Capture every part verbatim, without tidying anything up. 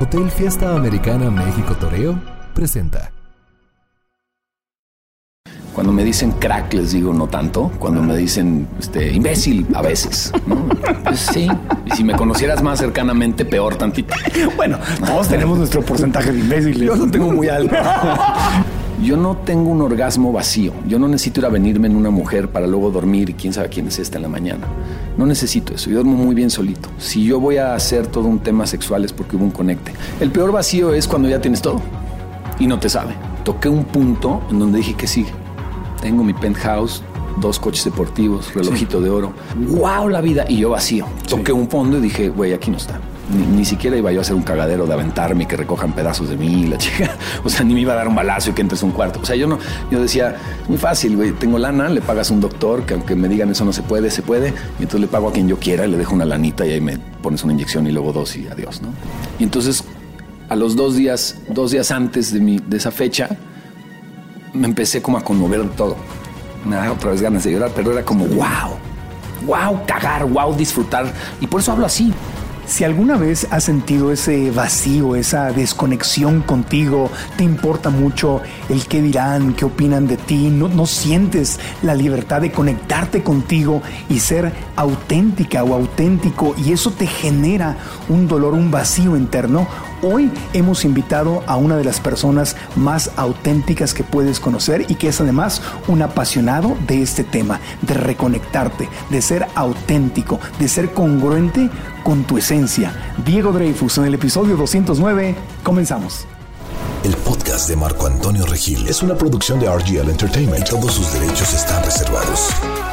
Hotel Fiesta Americana México Toreo presenta. Cuando me dicen crack, les digo no tanto. Cuando me dicen este, imbécil, a veces, ¿no? Pues sí. Y si me conocieras más cercanamente, peor tantito. Bueno, todos tenemos nuestro porcentaje de imbéciles. Yo lo tengo muy alto. Yo no tengo un orgasmo vacío. Yo no necesito ir a venirme en una mujer para luego dormir y quién sabe quién es esta en la mañana. No necesito eso. Yo duermo muy bien solito. Si yo voy a hacer todo un tema sexual es porque hubo un conecte. El peor vacío es cuando ya tienes todo y no te sabe. Toqué un punto en donde dije que sigue. Tengo mi penthouse, dos coches deportivos, relojito sí. de oro. ¡Wow, la vida! Y yo vacío. Toqué sí. un fondo y dije, güey, aquí no está. Ni, ni siquiera iba yo a hacer un cagadero de aventarme y que recojan pedazos de mí, la chica. O sea, ni me iba a dar un balazo y que entres a un cuarto. O sea, yo no, yo decía, es muy fácil, güey. Tengo lana, le pagas a un doctor, que aunque me digan eso no se puede, se puede. Y entonces le pago a quien yo quiera y le dejo una lanita y ahí me pones una inyección y luego dos y adiós, ¿no? Y entonces, a los dos días, dos días antes de, mi, de esa fecha, me empecé como a conmover todo. Me da otra vez ganas de llorar, pero era como wow, wow, cagar, wow, disfrutar. Y por eso hablo así. Si alguna vez has sentido ese vacío, esa desconexión contigo, te importa mucho el qué dirán, qué opinan de ti, no, no sientes la libertad de conectarte contigo y ser auténtica o auténtico, y eso te genera un dolor, un vacío interno. Hoy hemos invitado a una de las personas más auténticas que puedes conocer y que es además un apasionado de este tema, de reconectarte, de ser auténtico, de ser congruente con tu esencia. Diego Dreyfus, en el episodio doscientos nueve, comenzamos. El podcast de Marco Antonio Regil es una producción de R G L Entertainment. Todos sus derechos están reservados.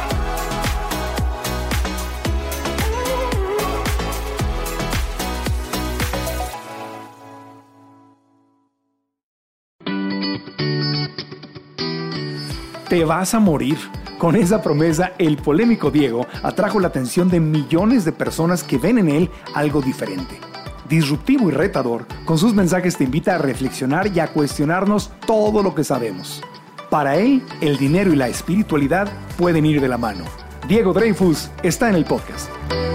Te vas a morir. Con esa promesa, el polémico Diego atrajo la atención de millones de personas que ven en él algo diferente. Disruptivo y retador, con sus mensajes te invita a reflexionar y a cuestionarnos todo lo que sabemos. Para él, el dinero y la espiritualidad pueden ir de la mano. Diego Dreyfus está en el podcast.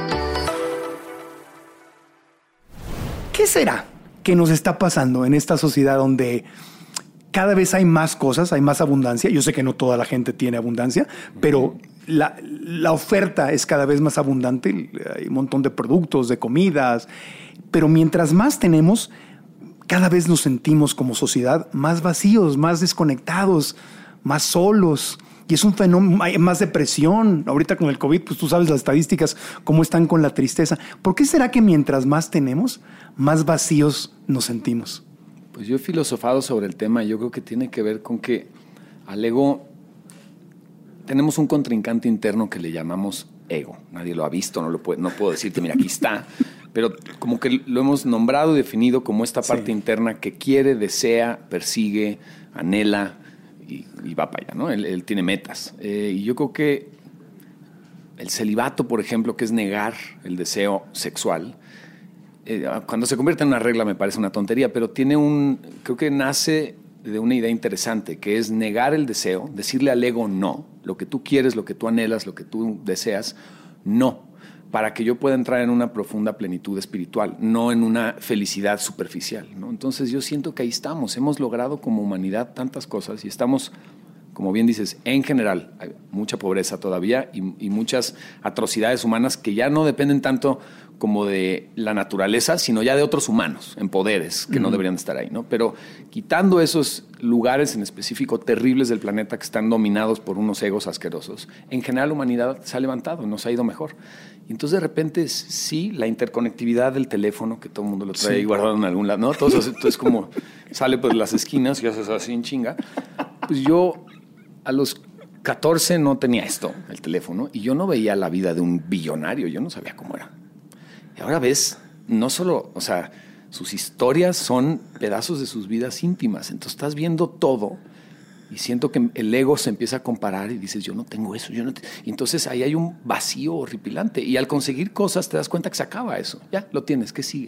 ¿Qué será que nos está pasando en esta sociedad donde cada vez hay más cosas, hay más abundancia? Yo sé que no toda la gente tiene abundancia, pero la, la oferta es cada vez más abundante. Hay un montón de productos, de comidas. Pero mientras más tenemos, cada vez nos sentimos como sociedad más vacíos, más desconectados, más solos. Y es un fenómeno, hay más depresión. Ahorita con el COVID, pues tú sabes las estadísticas, cómo están con la tristeza. ¿Por qué será que mientras más tenemos, más vacíos nos sentimos? Pues yo he filosofado sobre el tema y yo creo que tiene que ver con que al ego tenemos un contrincante interno que le llamamos ego. Nadie lo ha visto, no, lo puede, no puedo decirte, mira, aquí está. Pero como que lo hemos nombrado y definido como esta parte sí. interna que quiere, desea, persigue, anhela y, y va para allá, ¿no? Él, él tiene metas. Eh, y yo creo que el celibato, por ejemplo, que es negar el deseo sexual, Eh, cuando se convierte en una regla me parece una tontería, pero tiene un, creo que nace de una idea interesante, que es negar el deseo, decirle al ego no, lo que tú quieres, lo que tú anhelas, lo que tú deseas, no, para que yo pueda entrar en una profunda plenitud espiritual, no en una felicidad superficial, ¿no? Entonces yo siento que ahí estamos, hemos logrado como humanidad tantas cosas y estamos, como bien dices, en general hay mucha pobreza todavía y, y muchas atrocidades humanas que ya no dependen tanto como de la naturaleza, sino ya de otros humanos en poderes que uh-huh. no deberían estar ahí, ¿no? Pero quitando esos lugares en específico terribles del planeta que están dominados por unos egos asquerosos, en general la humanidad se ha levantado, nos ha ido mejor. Y entonces de repente sí, la interconectividad del teléfono, que todo el mundo lo trae sí. guardado en algún lado, ¿no? Todo eso, entonces como sale por las esquinas y haces así en chinga. Pues yo a los catorce no tenía esto, el teléfono, y yo no veía la vida de un billonario, yo no sabía cómo era. Y ahora ves, no solo, o sea, sus historias son pedazos de sus vidas íntimas. Entonces estás viendo todo y siento que el ego se empieza a comparar y dices, yo no tengo eso, yo no te... Y entonces ahí hay un vacío horripilante. Y al conseguir cosas te das cuenta que se acaba eso. Ya, lo tienes, ¿qué sigue?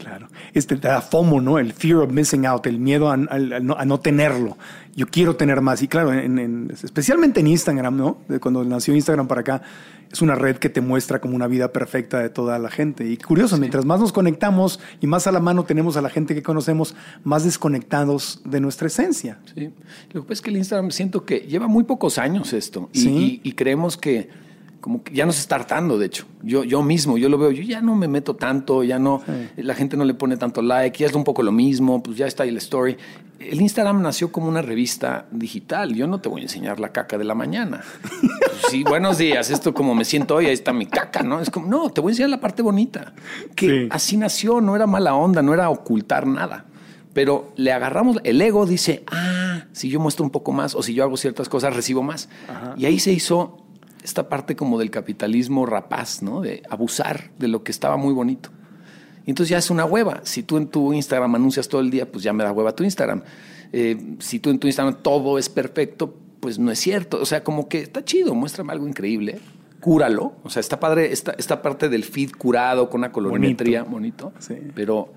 Claro. Este te da FOMO, ¿no? El fear of missing out, el miedo a, a, a, no, a no tenerlo. Yo quiero tener más. Y claro, en, en, especialmente en Instagram, ¿no? De cuando nació Instagram para acá, es una red que te muestra como una vida perfecta de toda la gente. Y curioso, sí. Mientras más nos conectamos y más a la mano tenemos a la gente que conocemos, más desconectados de nuestra esencia. Sí. Lo que pasa es que el Instagram siento que lleva muy pocos años esto. Y, sí. y, y creemos que como que ya nos está hartando, de hecho. Yo, yo mismo, yo lo veo, yo ya no me meto tanto, ya no, sí. La gente no le pone tanto like, ya es un poco lo mismo, pues ya está ahí el story. El Instagram nació como una revista digital. Yo no te voy a enseñar la caca de la mañana. Sí, buenos días, esto como me siento hoy, ahí está mi caca, ¿no? Es como, no, te voy a enseñar la parte bonita. Que sí. Así nació, no era mala onda, no era ocultar nada. Pero le agarramos, el ego dice, ah, si yo muestro un poco más o si yo hago ciertas cosas, recibo más. Ajá. Y ahí se hizo esta parte como del capitalismo rapaz, ¿no? De abusar de lo que estaba muy bonito. Y entonces ya es una hueva. Si tú en tu Instagram anuncias todo el día, pues ya me da hueva tu Instagram. Eh, si tú en tu Instagram todo es perfecto, pues no es cierto. O sea, como que está chido, muéstrame algo increíble, cúralo. O sea, está padre esta, esta parte del feed curado con una colorimetría bonito, bonito sí. Pero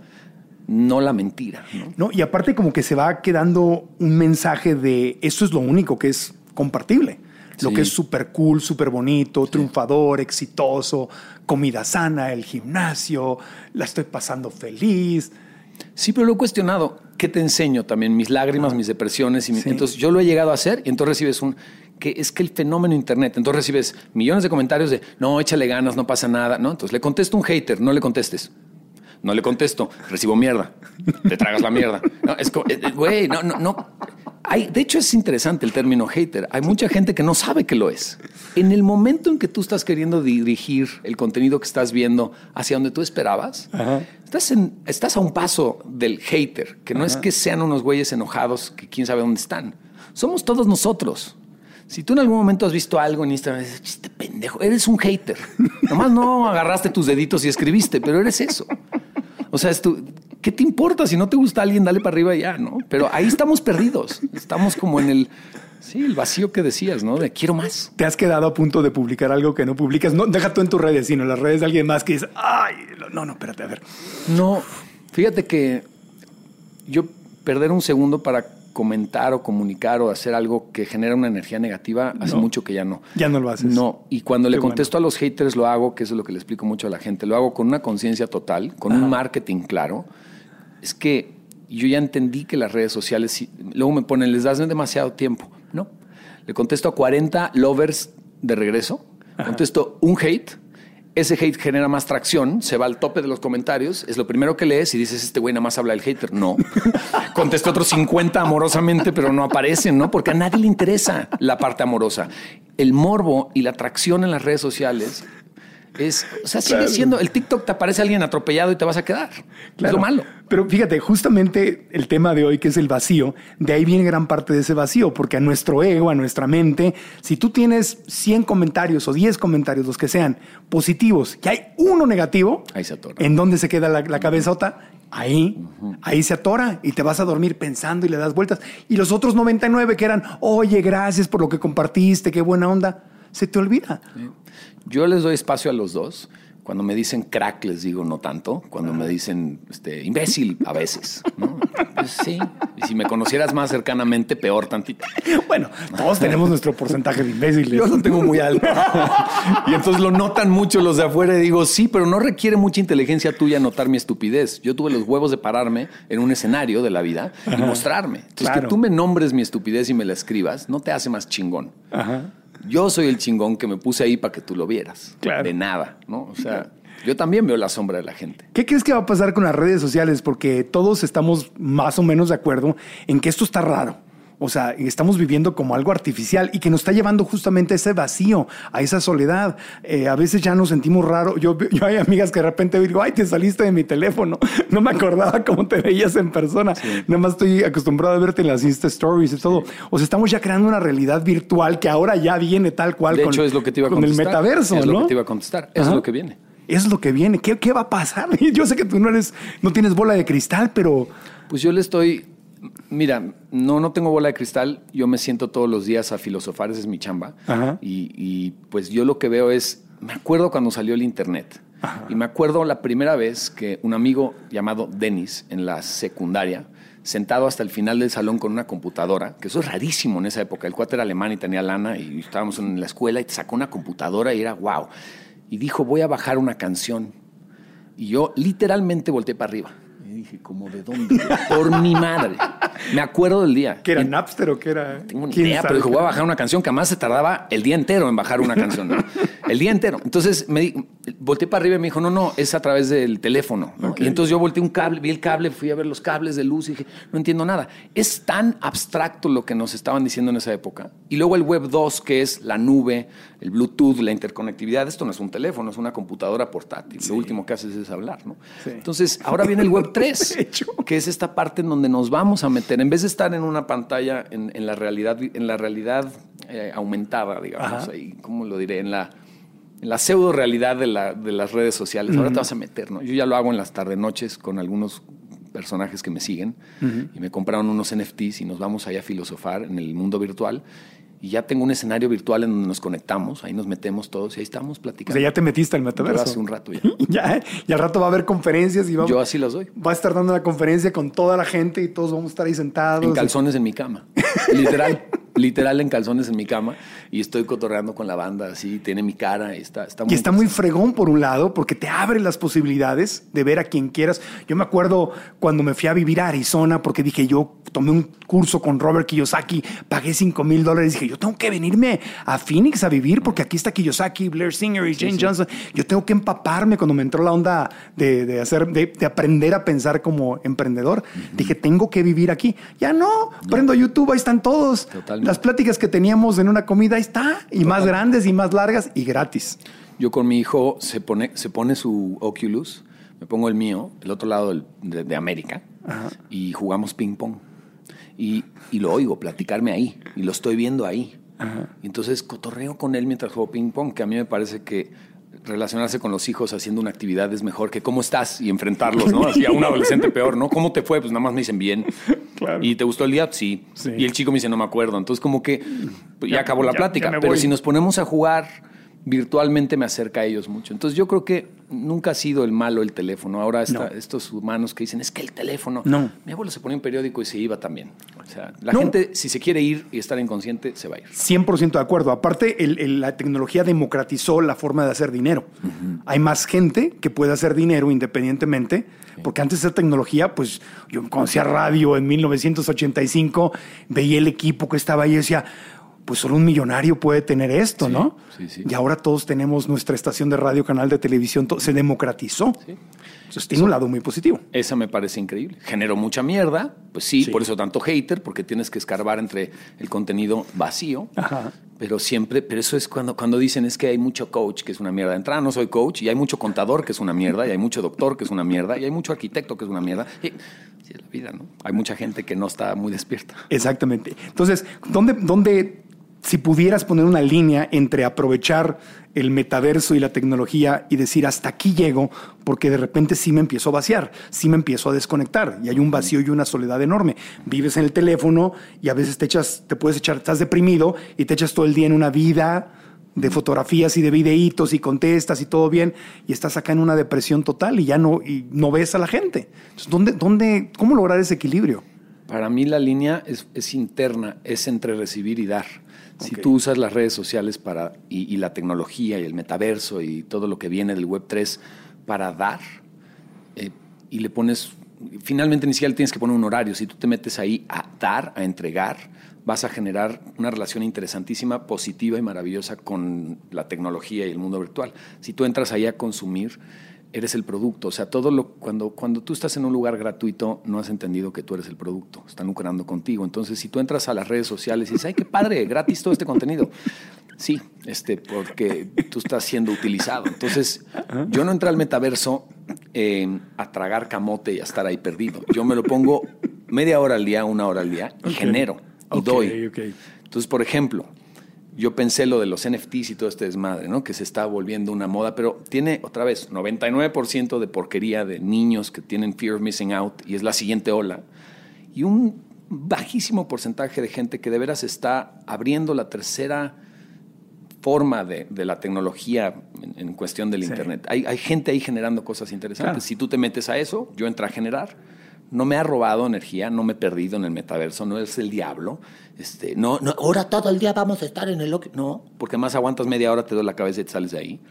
no la mentira, ¿no? No, y aparte como que se va quedando un mensaje de eso es lo único que es compartible. Lo sí. que es súper cool, súper bonito, sí. triunfador, exitoso, comida sana, el gimnasio, la estoy pasando feliz. Sí, pero lo he cuestionado. ¿Qué te enseño también? Mis lágrimas, ah. mis depresiones. Y mi... sí. Entonces yo lo he llegado a hacer y entonces recibes un... que es que el fenómeno internet. Entonces recibes millones de comentarios de no, échale ganas, no pasa nada. ¿No? Entonces le contesto a un hater, no le contestes. No le contesto, recibo mierda. Te tragas la mierda. No, es como, güey, no, no, no. Hay, de hecho, es interesante el término hater. Hay mucha gente que no sabe que lo es. En el momento en que tú estás queriendo dirigir el contenido que estás viendo hacia donde tú esperabas, estás, en, estás a un paso del hater, que no Ajá. es que sean unos güeyes enojados que quién sabe dónde están. Somos todos nosotros. Si tú en algún momento has visto algo en Instagram y dices, este pendejo, eres un hater. Nomás no agarraste tus deditos y escribiste, pero eres eso. O sea, es tu, ¿qué te importa? Si no te gusta alguien, dale para arriba y ya, ¿no? Pero ahí estamos perdidos. Estamos como en el, sí, el vacío que decías, ¿no? De quiero más. ¿Te has quedado a punto de publicar algo que no publicas? No, deja tú en tus redes, sino en las redes de alguien más que dice, ay, no, no, espérate, a ver. No, fíjate que yo perder un segundo para comentar o comunicar o hacer algo que genera una energía negativa, hace no, mucho que ya no. Ya no lo haces. No, y cuando Qué le contesto bueno. a los haters lo hago, que eso es lo que le explico mucho a la gente, lo hago con una conciencia total, con Ajá. un marketing claro. Es que yo ya entendí que las redes sociales, luego me ponen, les das demasiado tiempo. No, le contesto a cuarenta lovers de regreso, Ajá. contesto un hate. Ese hate genera más tracción, se va al tope de los comentarios, es lo primero que lees y dices, este güey nada más habla del hater. No. Contesto otros cincuenta amorosamente, pero no aparecen, ¿no? Porque a nadie le interesa la parte amorosa. El morbo y la atracción en las redes sociales es, o sea, sigue claro. siendo, el TikTok te aparece alguien atropellado y te vas a quedar. Claro. Es lo malo. Pero fíjate, justamente el tema de hoy, que es el vacío, de ahí viene gran parte de ese vacío, porque a nuestro ego, a nuestra mente, si tú tienes cien comentarios o diez comentarios, los que sean positivos, que hay uno negativo, ahí se atora. ¿En dónde se queda la, la cabezota? Ahí, uh-huh. ahí se atora y te vas a dormir pensando y le das vueltas. Y los otros noventa y nueve que eran, oye, gracias por lo que compartiste, qué buena onda, se te olvida. Sí. Yo les doy espacio a los dos. Cuando me dicen crack, les digo no tanto. Cuando me dicen este, imbécil, a veces, ¿no? Pues sí. Y si me conocieras más cercanamente, peor tantito. Bueno, todos tenemos nuestro porcentaje de imbéciles. Yo lo tengo muy alto. Y entonces lo notan mucho los de afuera y digo, sí, pero no requiere mucha inteligencia tuya notar mi estupidez. Yo tuve los huevos de pararme en un escenario de la vida y Ajá. mostrarme. Entonces, claro. que tú me nombres mi estupidez y me la escribas, no te hace más chingón. Ajá. Yo soy el chingón que me puse ahí para que tú lo vieras. Claro. De nada, ¿no? O sea, claro. yo también veo la sombra de la gente. ¿Qué crees que va a pasar con las redes sociales? Porque todos estamos más o menos de acuerdo en que esto está raro. O sea, estamos viviendo como algo artificial y que nos está llevando justamente a ese vacío, a esa soledad. Eh, a veces ya nos sentimos raros. Yo, yo hay amigas que de repente digo, ay, te saliste de mi teléfono. No me acordaba cómo te veías en persona. Sí. Nada más estoy acostumbrado a verte en las Insta Stories y todo. Sí. O sea, estamos ya creando una realidad virtual que ahora ya viene tal cual de con, hecho, es lo que te iba a con el metaverso, es ¿no? Es lo que te iba a contestar. Eso es lo que viene. Es lo que viene. ¿Qué, qué va a pasar? Yo sé que tú no eres, no tienes bola de cristal, pero... Pues yo le estoy... Mira, no, no tengo bola de cristal. Yo me siento todos los días a filosofar, esa es mi chamba. Ajá. Y, y pues yo lo que veo es, me acuerdo cuando salió el internet Ajá. Y me acuerdo la primera vez que un amigo llamado Dennis, en la secundaria, sentado hasta el final del salón con una computadora, que eso es rarísimo en esa época. El cuate era alemán y tenía lana y estábamos en la escuela y te sacó una computadora y era wow. Y dijo, voy a bajar una canción. Y yo literalmente volteé para arriba. Y dije, ¿cómo de dónde? Por mi madre. Me acuerdo del día. ¿Que era Napster o qué era? Tengo una idea, pero dijo, voy a bajar una canción que además se tardaba el día entero en bajar una canción, ¿no? El día entero. Entonces me di, volteé para arriba y me dijo, no, no, es a través del teléfono, ¿no? Okay. Y entonces yo volteé un cable, vi el cable, fui a ver los cables de luz y dije, no entiendo nada. Es tan abstracto lo que nos estaban diciendo en esa época. Y luego el Web dos, que es la nube, el Bluetooth, la interconectividad. Esto no es un teléfono, es una computadora portátil. Sí. Lo último que haces es hablar, ¿no? Sí. Entonces, ahora viene el Web tres, que es esta parte en donde nos vamos a meter. En vez de estar en una pantalla, en, en la realidad, en la realidad eh, aumentada, digamos, ahí, ¿cómo lo diré? En la, en la pseudo realidad de, la, de las redes sociales. Uh-huh. Ahora te vas a meter, ¿no? Yo ya lo hago en las tarde noches con algunos personajes que me siguen uh-huh. y me compraron unos N F Ts y nos vamos allá a filosofar en el mundo virtual. Y ya tengo un escenario virtual en donde nos conectamos, ahí nos metemos todos y ahí estamos platicando. O sea, ya te metiste al metaverso. Yo hace un rato ya. ya, ¿eh? Y al rato va a haber conferencias y vamos, yo así los doy. Va a estar dando una conferencia con toda la gente y todos vamos a estar ahí sentados. En calzones y... en mi cama. Literal. Literal en calzones en mi cama y estoy cotorreando con la banda así, tiene mi cara y está, está muy... Y está muy fregón por un lado porque te abre las posibilidades de ver a quien quieras. Yo me acuerdo cuando me fui a vivir a Arizona porque dije, yo tomé un curso con Robert Kiyosaki, pagué cinco mil dólares, dije, yo tengo que venirme a Phoenix a vivir porque aquí está Kiyosaki, Blair Singer y Jane sí, sí. Johnson. Yo tengo que empaparme cuando me entró la onda de, de, hacer, de, de aprender a pensar como emprendedor. Uh-huh. Dije, tengo que vivir aquí. Ya no, no. Prendo YouTube, ahí están todos. Totalmente. Las pláticas que teníamos en una comida, ahí está. Y Total. Más grandes y más largas y gratis. Yo con mi hijo se pone, se pone su Oculus, me pongo el mío, el otro lado del, de, de América, Ajá. y jugamos ping pong. Y, y lo oigo platicarme ahí. Y lo estoy viendo ahí. Ajá. Y entonces cotorreo con él mientras juego ping pong, que a mí me parece que relacionarse con los hijos haciendo una actividad es mejor que cómo estás y enfrentarlos, ¿no? Así a un adolescente peor, ¿no? ¿Cómo te fue? Pues nada más me dicen bien. Claro. ¿Y te gustó el día? Sí. sí. Y el chico me dice, no me acuerdo. Entonces como que pues, ya, ya acabó la ya, plática. Ya Pero si nos ponemos a jugar virtualmente me acerca a ellos mucho. Entonces yo creo que nunca ha sido el malo el teléfono. Ahora está, no. estos humanos que dicen, es que el teléfono... No. Mi abuelo se ponía un periódico y se iba también. O sea, la no. gente, si se quiere ir y estar inconsciente, se va a ir. cien por ciento de acuerdo. Aparte, el, el, la tecnología democratizó la forma de hacer dinero. Uh-huh. Hay más gente que puede hacer dinero independientemente, sí. porque antes de esa tecnología, pues yo conocía radio en mil novecientos ochenta y cinco, veía el equipo que estaba ahí y decía... pues solo un millonario puede tener esto, sí, ¿no? Sí, sí. Y ahora todos tenemos nuestra estación de radio, canal de televisión, todo, se democratizó. Sí. Entonces tiene un lado muy positivo. Esa me parece increíble. Generó mucha mierda, pues sí, sí, por eso tanto hater, porque tienes que escarbar entre el contenido vacío. Ajá. Pero siempre, pero eso es cuando, cuando dicen es que hay mucho coach que es una mierda. De entrada no soy coach y hay mucho contador que es una mierda y hay mucho doctor que es una mierda y hay mucho arquitecto que es una mierda. Y, sí, es la vida, ¿no? Hay mucha gente que no está muy despierta. Exactamente. Entonces, ¿dónde... dónde si pudieras poner una línea entre aprovechar el metaverso y la tecnología y decir hasta aquí llego, porque de repente sí me empiezo a vaciar, sí me empiezo a desconectar y hay un vacío y una soledad enorme. Vives en el teléfono y a veces te echas, te puedes echar, estás deprimido y te echas todo el día en una vida de fotografías y de videitos y contestas y todo bien y estás acá en una depresión total y ya no, y no ves a la gente. Entonces, ¿dónde, dónde, ¿cómo lograr ese equilibrio? Para mí la línea es, es interna, es entre recibir y dar. Si okay. tú usas las redes sociales para y, y la tecnología y el metaverso y todo lo que viene del web tres para dar eh, y le pones, finalmente ni siquiera tienes que poner un horario. Si tú te metes ahí a dar, a entregar, vas a generar una relación interesantísima, positiva y maravillosa con la tecnología y el mundo virtual. Si tú entras ahí a consumir, eres el producto. O sea, todo lo cuando, cuando tú estás en un lugar gratuito, no has entendido que tú eres el producto. Están lucrando contigo. Entonces, si tú entras a las redes sociales y dices, ¡ay, qué padre! Gratis todo este contenido. Sí, este, porque tú estás siendo utilizado. Entonces, yo no entré al metaverso eh, a tragar camote y a estar ahí perdido. Yo me lo pongo media hora al día, una hora al día y okay. genero y okay, doy. Okay. Entonces, por ejemplo, yo pensé lo de los N F Ts y todo este desmadre, ¿no? Que se está volviendo una moda, pero tiene, otra vez, noventa y nueve por ciento de porquería de niños que tienen fear of missing out y es la siguiente ola. Y un bajísimo porcentaje de gente que de veras está abriendo la tercera forma de, de la tecnología en, en cuestión del sí. Internet. Hay, hay gente ahí generando cosas interesantes. Claro. Si tú te metes a eso, yo entré a generar. No me ha robado energía, no me he perdido en el metaverso, no es el diablo. Este, no, no, ahora todo el día vamos a estar en el... No, porque más aguantas media hora, te duele la cabeza y te sales de ahí.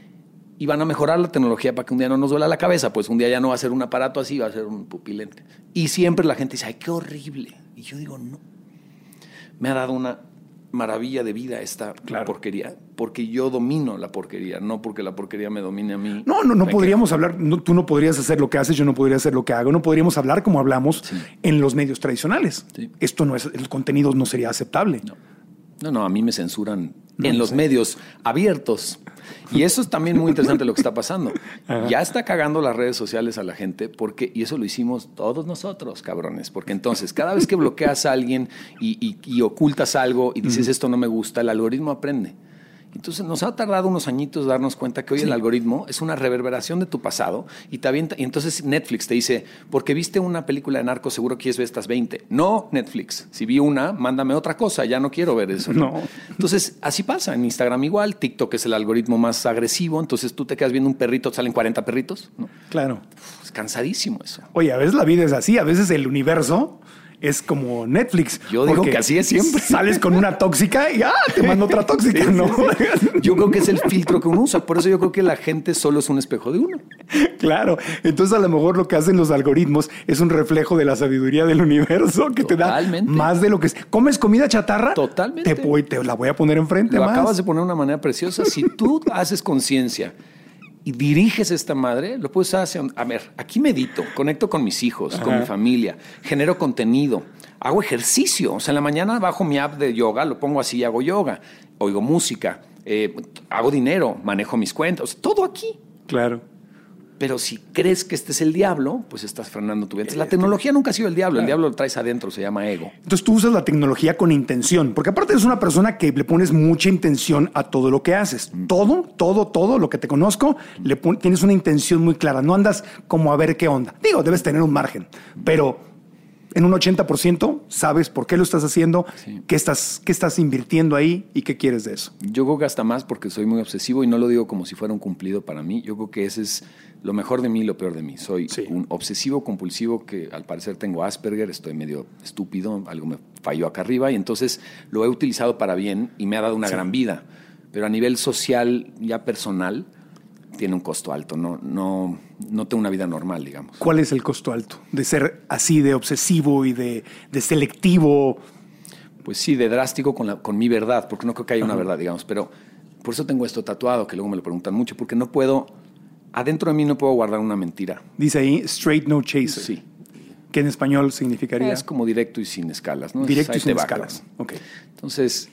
Y van a mejorar la tecnología para que un día no nos duela la cabeza. Pues un día ya no va a ser un aparato así, va a ser un pupilente. Y siempre la gente dice, ay, qué horrible. Y yo digo, no. Me ha dado una maravilla de vida esta claro. porquería, porque yo domino la porquería, no porque la porquería me domine a mí. No, no, no podríamos quedo. hablar, no, tú no podrías hacer lo que haces, yo no podría hacer lo que hago, no podríamos hablar como hablamos sí. en los medios tradicionales. Sí. Esto no es, el contenido no sería aceptable. No, no, no a mí me censuran no, en los sé. medios abiertos. Y eso es también muy interesante lo que está pasando. Ajá. Ya está cagando las redes sociales a la gente porque, y eso lo hicimos todos nosotros, cabrones, porque entonces cada vez que bloqueas a alguien y, y, y ocultas algo y dices uh-huh. esto no me gusta, el algoritmo aprende. Entonces nos ha tardado unos añitos darnos cuenta que hoy sí. el algoritmo es una reverberación de tu pasado y te avienta, y entonces Netflix te dice, porque viste una película de narcos, seguro quieres ver estas veinte. No, Netflix, si vi una, mándame otra cosa, ya no quiero ver eso. No. Entonces así pasa, en Instagram igual, TikTok es el algoritmo más agresivo, entonces tú te quedas viendo un perrito, te salen cuarenta perritos, ¿no? Claro. Es cansadísimo eso. Oye, a veces la vida es así, a veces el universo... es como Netflix. Yo digo que así es siempre. Sales con una tóxica y ah, te mando otra tóxica, sí, ¿no? Sí, sí. Yo creo que es el filtro que uno usa. Por eso yo creo que la gente solo es un espejo de uno. Claro. Entonces a lo mejor lo que hacen los algoritmos es un reflejo de la sabiduría del universo que Totalmente. te da más de lo que es. ¿Comes comida chatarra? Totalmente. Te, voy, te la voy a poner enfrente. Lo más. acabas de poner de una manera preciosa. Si tú haces conciencia y diriges esta madre, lo puedes hacer. A ver, aquí medito, conecto con mis hijos, Ajá. con mi familia, genero contenido, hago ejercicio. O sea, en la mañana bajo mi app de yoga, lo pongo así y hago yoga, oigo música, eh, hago dinero, manejo mis cuentas, o sea, todo aquí. Claro. Pero si crees que este es el diablo, pues estás frenando tu vida. La tecnología nunca ha sido el diablo. Claro. El diablo lo traes adentro, se llama ego. Entonces tú usas la tecnología con intención. Porque aparte eres una persona que le pones mucha intención a todo lo que haces. Mm. Todo, todo, todo lo que te conozco, le pon- tienes una intención muy clara. No andas como a ver qué onda. Digo, debes tener un margen. Pero en un ochenta por ciento sabes por qué lo estás haciendo, sí. qué estás, qué estás invirtiendo ahí y qué quieres de eso. Yo creo que hasta más porque soy muy obsesivo y no lo digo como si fuera un cumplido para mí. Yo creo que ese es lo mejor de mí y lo peor de mí. Soy sí. un obsesivo compulsivo que al parecer tengo Asperger, estoy medio estúpido, algo me falló acá arriba y entonces lo he utilizado para bien y me ha dado una sí. gran vida. Pero a nivel social, ya personal, tiene un costo alto. No, no, no tengo una vida normal, digamos. ¿Cuál es el costo alto de ser así de obsesivo y de, de selectivo? Pues sí, de drástico con, la, con mi verdad, porque no creo que haya una uh-huh. verdad, digamos. Pero por eso tengo esto tatuado, que luego me lo preguntan mucho, porque no puedo, adentro de mí no puedo guardar una mentira. Dice ahí, straight no chaser. Sí. ¿Qué en español significaría? Es como directo y sin escalas, ¿no? Directo es, y sin escalas. Ok. Entonces,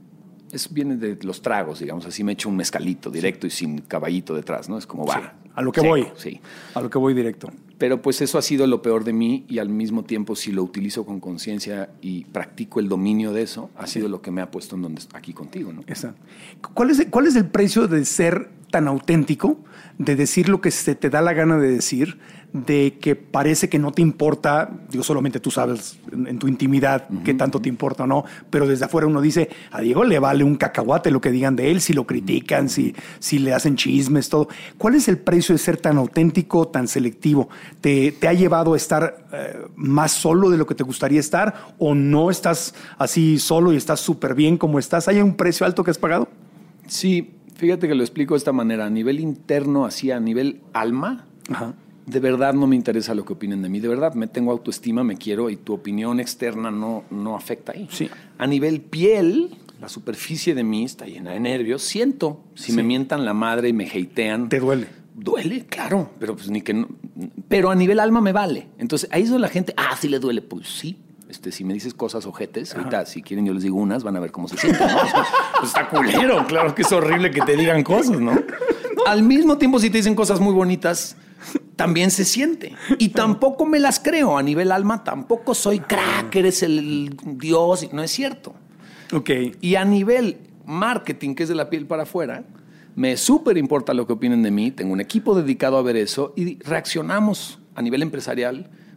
eso viene de los tragos, digamos. Así me echo un mezcalito directo sí. y sin caballito detrás, ¿no? Es como va. Sí. A lo que seco, voy. Sí. A lo que voy directo. Pero pues eso ha sido lo peor de mí y al mismo tiempo si lo utilizo con conciencia y practico el dominio de eso, ha sido sí. lo que me ha puesto en donde aquí contigo, ¿no? Exacto. ¿Cuál es, ¿Cuál es el precio de ser tan auténtico, de decir lo que se te da la gana de decir, de que parece que no te importa, digo, solamente tú sabes en, en tu intimidad uh-huh. qué tanto te importa o no, pero desde afuera uno dice, a Diego le vale un cacahuate lo que digan de él, si lo critican, uh-huh. si, si le hacen chismes, todo. ¿Cuál es el precio de ser tan auténtico, tan selectivo? ¿Te, te ha llevado a estar eh, más solo de lo que te gustaría estar o no estás así solo y estás súper bien como estás? ¿Hay un precio alto que has pagado? Sí, fíjate que lo explico de esta manera. A nivel interno, así a nivel alma, Ajá. de verdad no me interesa lo que opinen de mí. De verdad, me tengo autoestima, me quiero y tu opinión externa no, no afecta ahí. Sí. A nivel piel, la superficie de mí está llena de nervios. Siento, si sí. me mientan la madre y me hatean. ¿Te duele? Duele, claro, pero pues ni que no. Pero a nivel alma me vale. Entonces, ahí es donde la gente, ah, sí le duele. Pues sí. Este, si me dices cosas ojetes, Ajá. ahorita si quieren yo les digo unas, van a ver cómo se sienten, ¿no? Pues está culero, claro que es horrible que te digan cosas, ¿no? Al mismo tiempo, si te dicen cosas muy bonitas, también se siente. Y tampoco me las creo. A nivel alma, tampoco soy crack, eres el Dios. No es cierto. Ok. Y a nivel marketing, que es de la piel para afuera, me súper importa lo que opinen de mí. Tengo un equipo dedicado a ver eso y reaccionamos a nivel empresarial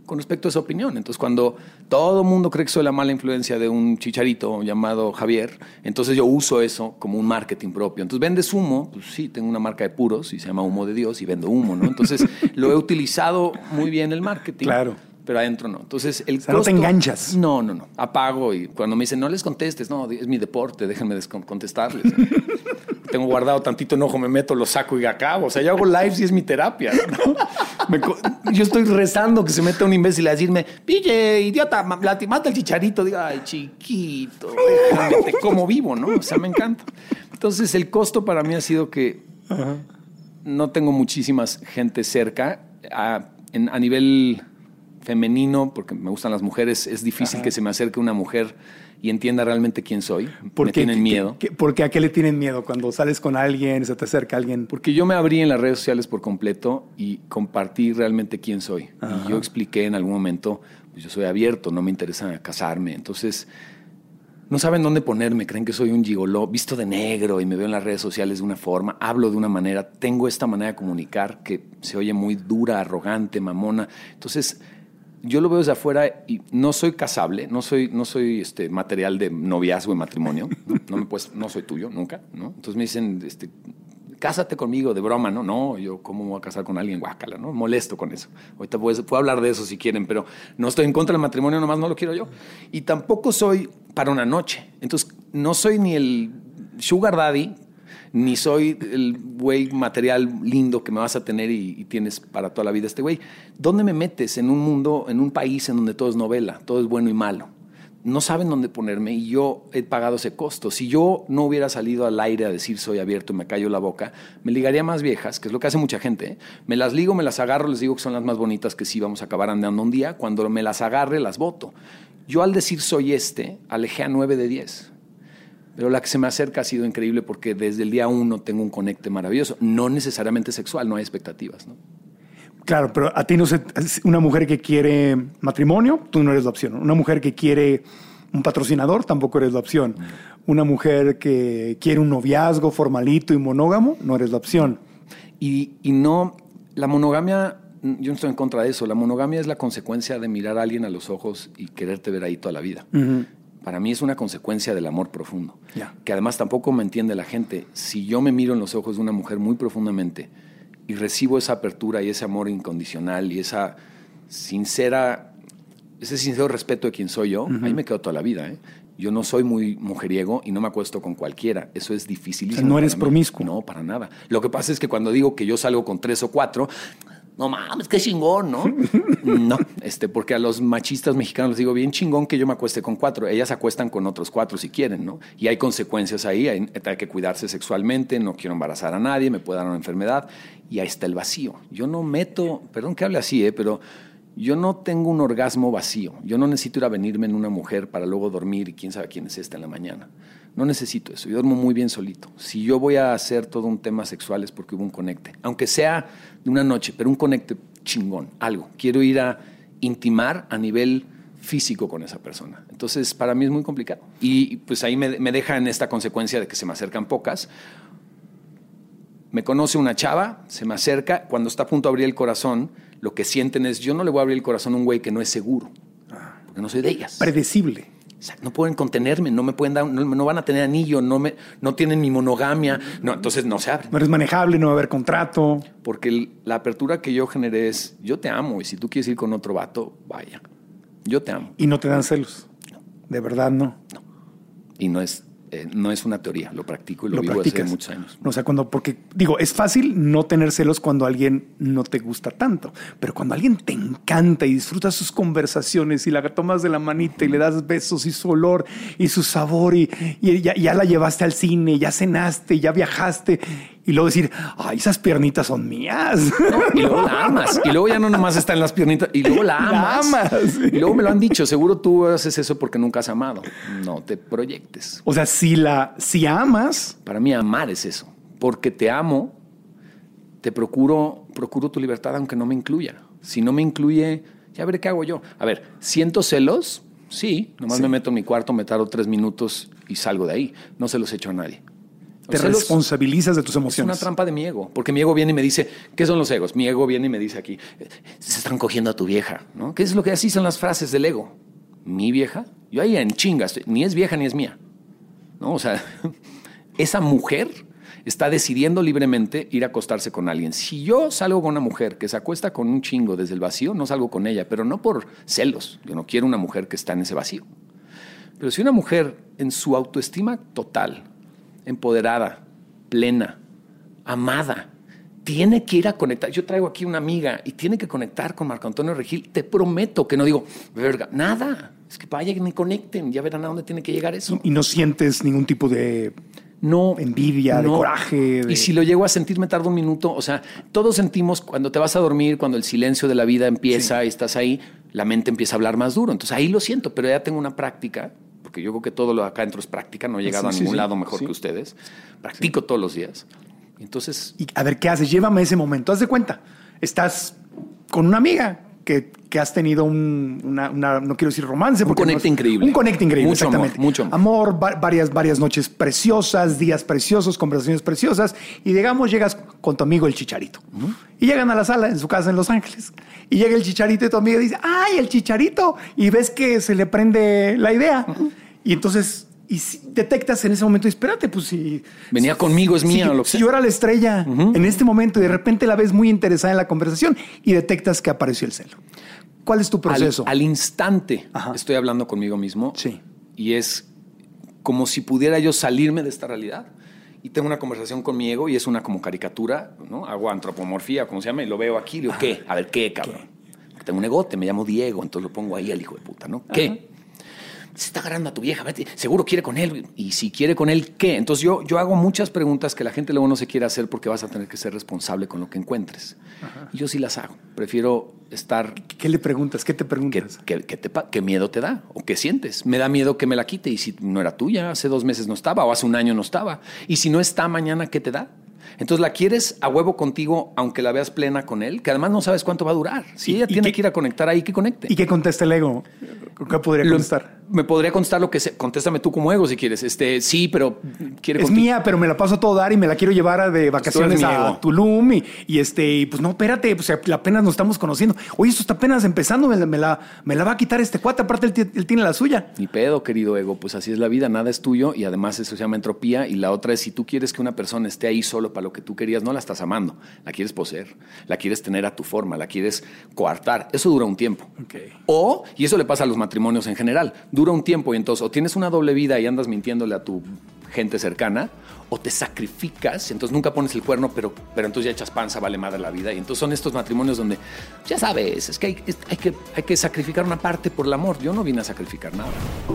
con respecto a esa opinión. Entonces, cuando todo el mundo cree que soy la mala influencia de un chicharito llamado Javier, entonces yo uso eso como un marketing propio. Entonces, ¿vendes humo? Pues sí, tengo una marca de puros y se llama Humo de Dios y vendo humo, ¿no? Entonces, lo he utilizado muy bien el marketing. Claro. Pero adentro no. Entonces, el o sea, costo, no te enganchas. No, no, no. Apago y cuando me dicen, no les contestes, no, es mi deporte, déjenme contestarles. Tengo guardado tantito enojo, me meto, lo saco y acabo. O sea, yo hago lives y es mi terapia, ¿no? Me, yo estoy rezando que se meta un imbécil a decirme, pille, idiota, mata el chicharito. Digo, ay, chiquito, déjame, cómo vivo, ¿no? O sea, me encanta. Entonces, el costo para mí ha sido que uh-huh. no tengo muchísimas gente cerca. A, en, a nivel femenino, porque me gustan las mujeres, es difícil uh-huh. que se me acerque una mujer y entienda realmente quién soy. ¿Por me qué, tienen miedo. ¿qué, qué, ¿Por qué a qué le tienen miedo? Cuando sales con alguien, se te acerca alguien. Porque yo me abrí en las redes sociales por completo y compartí realmente quién soy. Ajá. Y yo expliqué en algún momento, pues yo soy abierto, no me interesa casarme. Entonces, no saben dónde ponerme. Creen que soy un gigoló, visto de negro y me veo en las redes sociales de una forma. Hablo de una manera, tengo esta manera de comunicar que se oye muy dura, arrogante, mamona. Entonces, yo lo veo desde afuera y no soy casable, no soy, no soy este, material de noviazgo y matrimonio, no, no, me puedes, no soy tuyo, nunca, ¿no? Entonces me dicen, este, cásate conmigo, de broma, ¿no? No, yo cómo me voy a casar con alguien, guácala, ¿no? Molesto con eso. Ahorita puedo, puedo hablar de eso si quieren, pero no estoy en contra del matrimonio, nomás no lo quiero yo. Y tampoco soy para una noche. Entonces, no soy ni el sugar daddy, ni soy el güey material lindo que me vas a tener y, y tienes para toda la vida este güey. ¿Dónde me metes en un mundo, en un país en donde todo es novela, todo es bueno y malo? No saben dónde ponerme y yo he pagado ese costo. Si yo no hubiera salido al aire a decir soy abierto y me callo la boca, me ligaría más viejas, que es lo que hace mucha gente, ¿eh? Me las ligo, me las agarro, les digo que son las más bonitas, que sí vamos a acabar andando un día. Cuando me las agarre, las voto. Yo al decir soy este, alejé a nueve de diez. Pero la que se me acerca ha sido increíble porque desde el día uno tengo un conecte maravilloso. No necesariamente sexual, no hay expectativas, ¿no? Claro, pero a ti no sé, una mujer que quiere matrimonio, tú no eres la opción. Una mujer que quiere un patrocinador, tampoco eres la opción. Una mujer que quiere un noviazgo formalito y monógamo, no eres la opción. Y, y no, la monogamia, yo no estoy en contra de eso. La monogamia es la consecuencia de mirar a alguien a los ojos y quererte ver ahí toda la vida. Uh-huh. Para mí es una consecuencia del amor profundo, yeah. que además tampoco me entiende la gente. Si yo me miro en los ojos de una mujer muy profundamente y recibo esa apertura y ese amor incondicional y esa sincera, ese sincero respeto de quien soy yo, uh-huh. ahí me quedo toda la vida. ¿eh? Yo no soy muy mujeriego y no me acuesto con cualquiera. Eso es dificilísimo. O sea, no eres promiscuo. No, para nada. Lo que pasa es que cuando digo que yo salgo con tres o cuatro... No mames, qué chingón, ¿no? No, este, porque a los machistas mexicanos les digo, bien chingón que yo me acueste con cuatro. Ellas se acuestan con otros cuatro si quieren, ¿no? Y hay consecuencias ahí, hay, hay que cuidarse sexualmente, no quiero embarazar a nadie, me puede dar una enfermedad. Y ahí está el vacío. Yo no meto, perdón que hable así, ¿eh? Pero yo no tengo un orgasmo vacío. Yo no necesito ir a venirme en una mujer para luego dormir y quién sabe quién es esta en la mañana. No necesito eso, yo duermo muy bien solito. Si yo voy a hacer todo un tema sexual es porque hubo un conecte, aunque sea de una noche, pero un conecte chingón, algo. Quiero ir a intimar a nivel físico con esa persona. Entonces, para mí es muy complicado. Y pues ahí me, me deja en esta consecuencia de que se me acercan pocas. Me conoce una chava, se me acerca, cuando está a punto de abrir el corazón, lo que sienten es, yo no le voy a abrir el corazón a un güey que no es seguro, porque no soy de ellas. Predecible. O sea, no pueden contenerme, no me pueden dar, no, no van a tener anillo, no me, no tienen mi monogamia, no, entonces no se abren. No eres manejable, no va a haber contrato. Porque el, la apertura que yo generé es, yo te amo y si tú quieres ir con otro vato, vaya, yo te amo. ¿Y no te dan celos? No. ¿De verdad no? No. Y no es, eh, no es una teoría, lo practico y lo, lo vivo practicas. hace muchos años. O sea, cuando, porque digo, es fácil no tener celos cuando alguien no te gusta tanto, pero cuando alguien te encanta y disfrutas sus conversaciones y la tomas de la manita y le das besos y su olor y su sabor y, y ya, ya la llevaste al cine, ya cenaste, ya viajaste y luego decir, ay, esas piernitas son mías. No, y luego la amas. Y luego ya no nomás está en las piernitas. Y luego la amas. La amas. Y luego me lo han dicho, seguro tú haces eso porque nunca has amado. No te proyectes. O sea, si, la, si amas... Para mí amar es eso. Porque te amo, te procuro, procuro tu libertad aunque no me incluya. Si no me incluye, ya veré qué hago yo. A ver, ¿siento celos? Sí. Nomás sí. Me meto en mi cuarto, me tardo tres minutos y salgo de ahí. No se los echo a nadie. Te celos responsabilizas de tus emociones. Es una trampa de mi ego, porque mi ego viene y me dice, ¿qué son los egos? Mi ego viene y me dice aquí, se están cogiendo a tu vieja, ¿no? ¿Qué es lo que así son las frases del ego? ¿Mi vieja? Yo ahí en chingas, ni es vieja ni es mía, ¿no? O sea, esa mujer está decidiendo libremente ir a acostarse con alguien. Si yo salgo con una mujer que se acuesta con un chingo desde el vacío, no salgo con ella, pero no por celos. Yo no quiero una mujer que está en ese vacío. Pero si una mujer en su autoestima total, empoderada, plena, amada, tiene que ir a conectar. Yo traigo aquí una amiga y tiene que conectar con Marco Antonio Regil. Te prometo que no digo, verga, nada. Es que vayan y conecten, ya verán a dónde tiene que llegar eso. Y no sientes ningún tipo de no, envidia, no. de coraje. De... Y si lo llego a sentir, me tardo un minuto. O sea, todos sentimos cuando te vas a dormir, cuando el silencio de la vida empieza sí. y estás ahí, la mente empieza a hablar más duro. Entonces ahí lo siento, pero ya tengo una práctica, porque yo creo que todo lo de acá dentro es práctica. No he llegado sí, a ningún sí, lado sí. mejor sí. que ustedes. Practico sí. todos los días. Entonces, y a ver, ¿qué haces? Llévame a ese momento. Haz de cuenta. Estás con una amiga que, que has tenido un, una, una, no quiero decir romance. Un conecte no, increíble. Un conecte increíble, mucho exactamente. Amor, mucho amor. Amor, va, varias, varias noches preciosas, días preciosos, conversaciones preciosas. Y digamos, llegas con tu amigo el Chicharito. Uh-huh. Y llegan a la sala en su casa en Los Ángeles. Y llega el Chicharito y tu amiga dice, ¡ay, el Chicharito! Y ves que se le prende la idea. Uh-huh. Y entonces... Y si detectas en ese momento, espérate, pues si... Venía conmigo, es mía. Si, o lo que si yo era la estrella uh-huh. en este momento y de repente la ves muy interesada en la conversación y detectas que apareció el celo. ¿Cuál es tu proceso? Al, al instante Ajá. estoy hablando conmigo mismo. Sí. Y es como si pudiera yo salirme de esta realidad. Y tengo una conversación con mi ego y es una como caricatura, ¿no? Hago antropomorfía, como se llama, y lo veo aquí. Y digo, Ajá. ¿qué? A ver, ¿qué, cabrón? ¿Qué? Tengo un egote, me llamo Diego, entonces lo pongo ahí al hijo de puta, ¿no? Ajá. ¿Qué? Se está agarrando a tu vieja, vete, seguro quiere con él. Y si quiere con él, ¿qué? Entonces yo, yo hago muchas preguntas que la gente luego no se quiere hacer porque vas a tener que ser responsable con lo que encuentres. Ajá. Y yo sí las hago. Prefiero estar... ¿Qué le preguntas? ¿Qué te preguntas? ¿Qué, qué, qué, te, ¿Qué miedo te da? ¿O qué sientes? Me da miedo que me la quite. Y si no era tuya, hace dos meses no estaba o hace un año no estaba. Y si no está mañana, ¿qué te da? Entonces la quieres a huevo contigo, aunque la veas plena con él, que además no sabes cuánto va a durar. Si ella tiene qué, que ir a conectar ahí, que conecte. ¿Y qué contesta el ego? ¿Qué podría contestar? Lo, me podría contestar lo que se... Contéstame tú como ego si quieres. Este, sí, pero quiere Es contigo. Mía, pero me la paso a todo dar y me la quiero llevar de vacaciones a Tulum. Y, y este, y pues no, espérate, pues apenas nos estamos conociendo. Oye, esto está apenas empezando, me la, me la, me la va a quitar este cuate. Aparte, él, él tiene la suya. Ni pedo, querido ego. Pues así es la vida, nada es tuyo. Y además eso se llama entropía. Y la otra es, si tú quieres que una persona esté ahí solo para lo que tú querías, no la estás amando. La quieres poseer. La quieres tener a tu forma. La quieres coartar. Eso dura un tiempo. Okay. O, y eso le pasa a los matrimonios en general, dura un tiempo y entonces o tienes una doble vida y andas mintiéndole a tu gente cercana, o te sacrificas, entonces nunca pones el cuerno, pero, pero entonces ya echas panza, vale madre la vida. Y entonces son estos matrimonios donde, ya sabes, es que hay, es, hay que hay que sacrificar una parte por el amor. Yo no vine a sacrificar nada.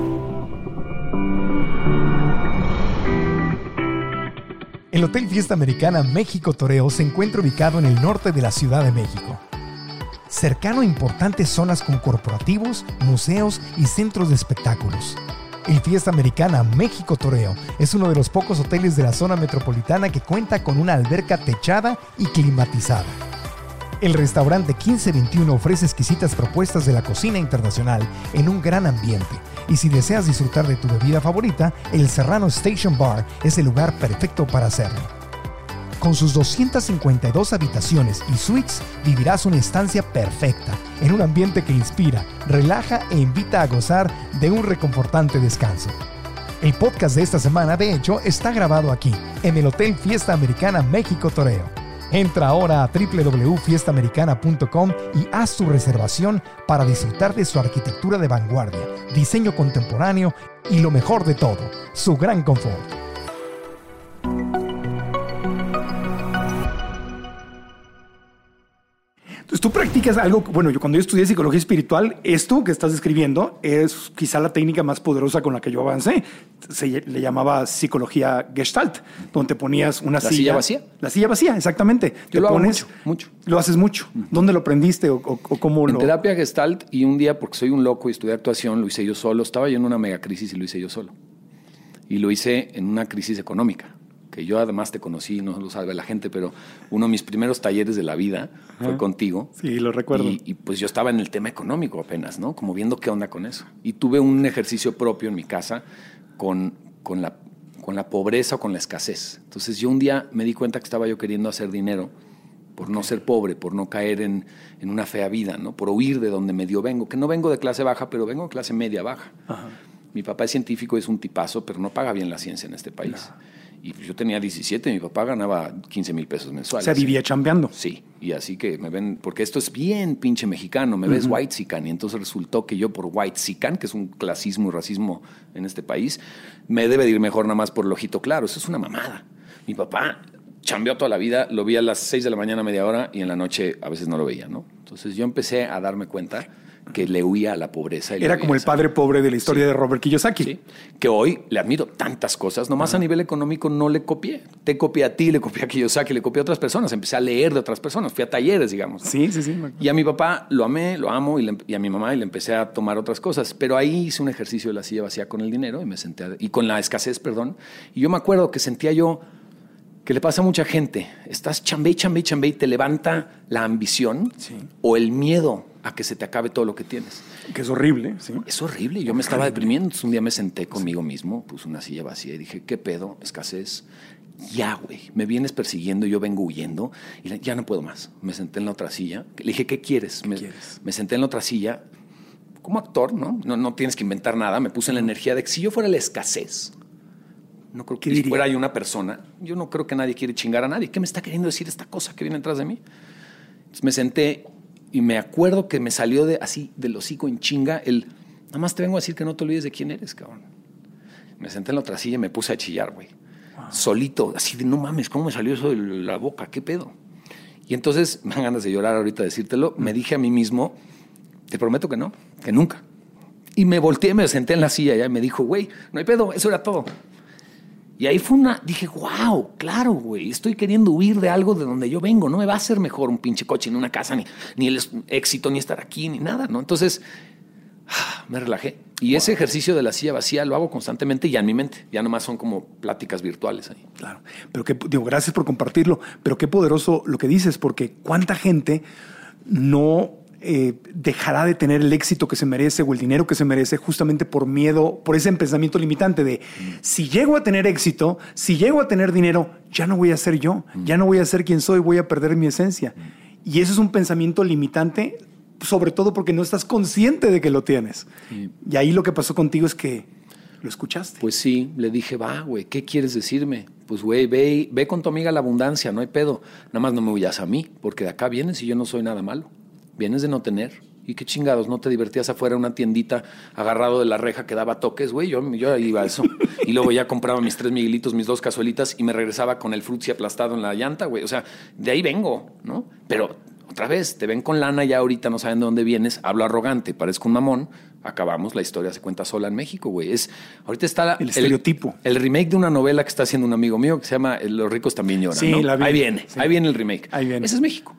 El Hotel Fiesta Americana México Toreo se encuentra ubicado en el norte de la Ciudad de México, cercano a importantes zonas con corporativos, museos y centros de espectáculos. El Fiesta Americana México Toreo es uno de los pocos hoteles de la zona metropolitana que cuenta con una alberca techada y climatizada. El restaurante quince veintiuno ofrece exquisitas propuestas de la cocina internacional en un gran ambiente. Y si deseas disfrutar de tu bebida favorita, el Serrano Station Bar es el lugar perfecto para hacerlo. Con sus doscientas cincuenta y dos habitaciones y suites, vivirás una estancia perfecta, en un ambiente que inspira, relaja e invita a gozar de un reconfortante descanso. El podcast de esta semana, de hecho, está grabado aquí, en el Hotel Fiesta Americana México Toreo. Entra ahora a doble u doble u doble u punto fiesta americana punto com y haz tu reservación para disfrutar de su arquitectura de vanguardia, diseño contemporáneo y lo mejor de todo, su gran confort. Entonces tú practicas algo, bueno, yo cuando yo estudié psicología espiritual, esto que estás describiendo es quizá la técnica más poderosa con la que yo avancé. Se le llamaba psicología Gestalt, donde te ponías una ¿La silla. silla vacía? La silla vacía, exactamente. Yo te lo pones, hago mucho, mucho. Lo haces mucho. Uh-huh. ¿Dónde lo aprendiste o, o, o cómo en lo...? En terapia Gestalt, y un día, porque soy un loco y estudié actuación, lo hice yo solo. Estaba yo en una mega crisis y lo hice yo solo. Y lo hice en una crisis económica, que yo además te conocí, no lo sabe la gente, pero uno de mis primeros talleres de la vida fue Ajá. contigo. Sí, lo recuerdo. Y, y pues yo estaba en el tema económico apenas, ¿no? Como viendo qué onda con eso. Y tuve un ejercicio propio en mi casa con, con, la, con la pobreza o con la escasez. Entonces yo un día me di cuenta que estaba yo queriendo hacer dinero por no ser pobre, por no caer en, en una fea vida, ¿no? Por huir de donde medio vengo, que no vengo de clase baja, pero vengo de clase media baja. Ajá. Mi papá es científico, es un tipazo, pero no paga bien la ciencia en este país. No. Y yo tenía diecisiete, mi papá ganaba quince mil pesos mensuales. O sea, vivía chambeando. Sí, y así que me ven, porque esto es bien pinche mexicano, me uh-huh. ves whitezican, y entonces resultó que yo por whitezican, que es un clasismo y racismo en este país, me debe de ir mejor nada más por el ojito claro. Eso es una mamada. Mi papá chambeó toda la vida, lo vi a las seis de la mañana, media hora, y en la noche a veces no lo veía, ¿no? Entonces yo empecé a darme cuenta que le huía a la pobreza. Y Era como el padre pobre de la historia sí. de Robert Kiyosaki. Sí. Que hoy le admiro tantas cosas, nomás Ajá. a nivel económico no le copié. Te copié a ti, le copié a Kiyosaki, le copié a otras personas. Empecé a leer de otras personas, fui a talleres, digamos. ¿No? Sí, sí, sí. Y a mi papá lo amé, lo amo, y, le, y a mi mamá y le empecé a tomar otras cosas. Pero ahí hice un ejercicio de la silla vacía con el dinero y me senté, a, y con la escasez, perdón. Y yo me acuerdo que sentía yo que le pasa a mucha gente. Estás chambe, chambe, chambe y te levanta la ambición sí. o el miedo a que se te acabe todo lo que tienes. Que es horrible, ¿sí? Es horrible. Yo me estaba deprimiendo. Entonces un día me senté conmigo mismo, puse una silla vacía y dije, ¿qué pedo? Escasez. Ya, güey. Me vienes persiguiendo, yo vengo huyendo y ya no puedo más. Me senté en la otra silla. Le dije, ¿qué quieres? ¿Qué me, quieres? me senté en la otra silla. Como actor, ¿no? ¿no? No tienes que inventar nada. Me puse en la energía de que si yo fuera la escasez, no creo que si fuera yo una persona, yo no creo que nadie quiere chingar a nadie. ¿Qué me está queriendo decir esta cosa que viene atrás de mí? Entonces me senté y me acuerdo que me salió de así del hocico en chinga el, nada más te vengo a decir que no te olvides de quién eres, cabrón. Me senté en la otra silla y me puse a chillar, güey. Wow. Solito, así de no mames, ¿cómo me salió eso de la boca? ¿Qué pedo? Y entonces, me dan ganas de llorar ahorita decírtelo, me dije a mí mismo, te prometo que no, que nunca. Y me volteé, me senté en la silla ya y me dijo, güey, no hay pedo, eso era todo. Y ahí fue una, dije, wow, claro, güey, estoy queriendo huir de algo de donde yo vengo, no me va a hacer mejor un pinche coche ni una casa, ni, ni el éxito, ni estar aquí, ni nada, ¿no? Entonces, ah, me relajé. Y wow. ese ejercicio de la silla vacía lo hago constantemente ya en mi mente, ya nomás son como pláticas virtuales ahí. Claro, pero que, digo, gracias por compartirlo, pero qué poderoso lo que dices, porque cuánta gente no... Eh, dejará de tener el éxito que se merece o el dinero que se merece justamente por miedo, por ese pensamiento limitante de mm. si llego a tener éxito, si llego a tener dinero, ya no voy a ser yo, mm. ya no voy a ser quien soy, voy a perder mi esencia. Mm. Y eso es un pensamiento limitante, sobre todo porque no estás consciente de que lo tienes. Mm. Y ahí lo que pasó contigo es que lo escuchaste. Pues sí, le dije, va, güey, ¿qué quieres decirme? Pues, güey, ve, ve con tu amiga la abundancia, no hay pedo. Nada más no me huyas a mí, porque de acá vienes y yo no soy nada malo. Vienes de no tener. ¿Y qué chingados? ¿No te divertías afuera en una tiendita agarrado de la reja que daba toques? Güey, yo, yo iba a eso. Y luego ya compraba mis tres miguelitos, mis dos cazuelitas y me regresaba con el frutzi aplastado en la llanta, güey. O sea, de ahí vengo, ¿no? Pero otra vez, te ven con lana ya ahorita no saben de dónde vienes. Hablo arrogante, parezco un mamón. Acabamos, la historia se cuenta sola en México, güey. Es, ahorita está la, el estereotipo. El, el remake de una novela que está haciendo un amigo mío que se llama Los ricos también lloran, sí, ¿no? La vi. Ahí viene, sí. ahí viene el remake. Ahí viene. Ese es México.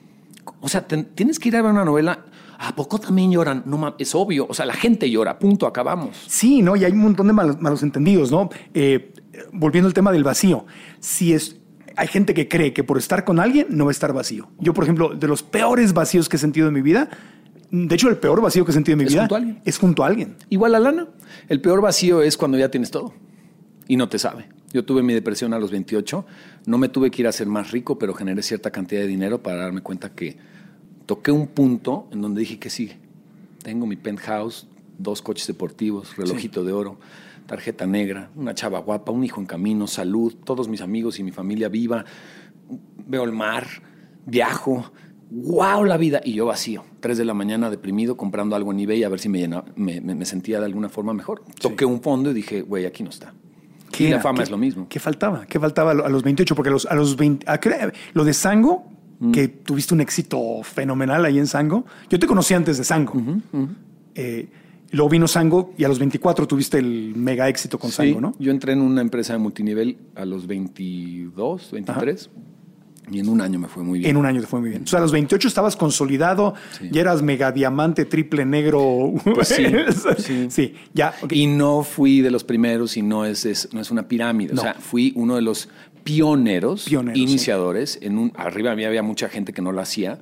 O sea, te, tienes que ir a ver una novela. ¿A poco también lloran? No, es obvio. O sea, la gente llora. Punto. Acabamos. Sí, ¿no? Y hay un montón de malos, malos entendidos, ¿no? Eh, volviendo al tema del vacío. Si es, hay gente que cree que por estar con alguien no va a estar vacío. Yo, por ejemplo, de los peores vacíos que he sentido en mi vida, de hecho, el peor vacío que he sentido en mi ¿Es vida junto a alguien? es junto a alguien. Igual a lana. El peor vacío es cuando ya tienes todo y no te sabe. Yo tuve mi depresión a los veintiocho. No me tuve que ir a ser más rico, pero generé cierta cantidad de dinero para darme cuenta que toqué un punto en donde dije que sigue. Tengo mi penthouse, dos coches deportivos, relojito sí. de oro, tarjeta negra, una chava guapa, un hijo en camino, salud, todos mis amigos y mi familia viva. Veo el mar, viajo. ¡Wow, la vida! Y yo vacío. Tres de la mañana deprimido, comprando algo en eBay a ver si me, llenaba, me, me, me sentía de alguna forma mejor. Toqué sí. un fondo y dije, güey, aquí no está. Y la fama ¿Qué, es lo mismo. ¿Qué faltaba? ¿Qué faltaba a los veintiocho? Porque a los, a los veinte... A, lo de Sango... que tuviste un éxito fenomenal ahí en Sango. Yo te conocí antes de Sango. Uh-huh, uh-huh. Eh, luego vino Sango y a los veinticuatro tuviste el mega éxito con sí, Sango, ¿no? Yo entré en una empresa de multinivel a los veintidós, veintitrés. Ajá. Y en un año me fue muy bien. En un año te fue muy bien. O sea, a los veintiocho estabas consolidado, sí. ya eras mega diamante, triple negro. Pues sí, sí. sí ya, okay. Y no fui de los primeros y no es, es, no es una pirámide. No. O sea, fui uno de los pioneros, pioneros iniciadores. Sí. En un, arriba había, había mucha gente que no lo hacía. Y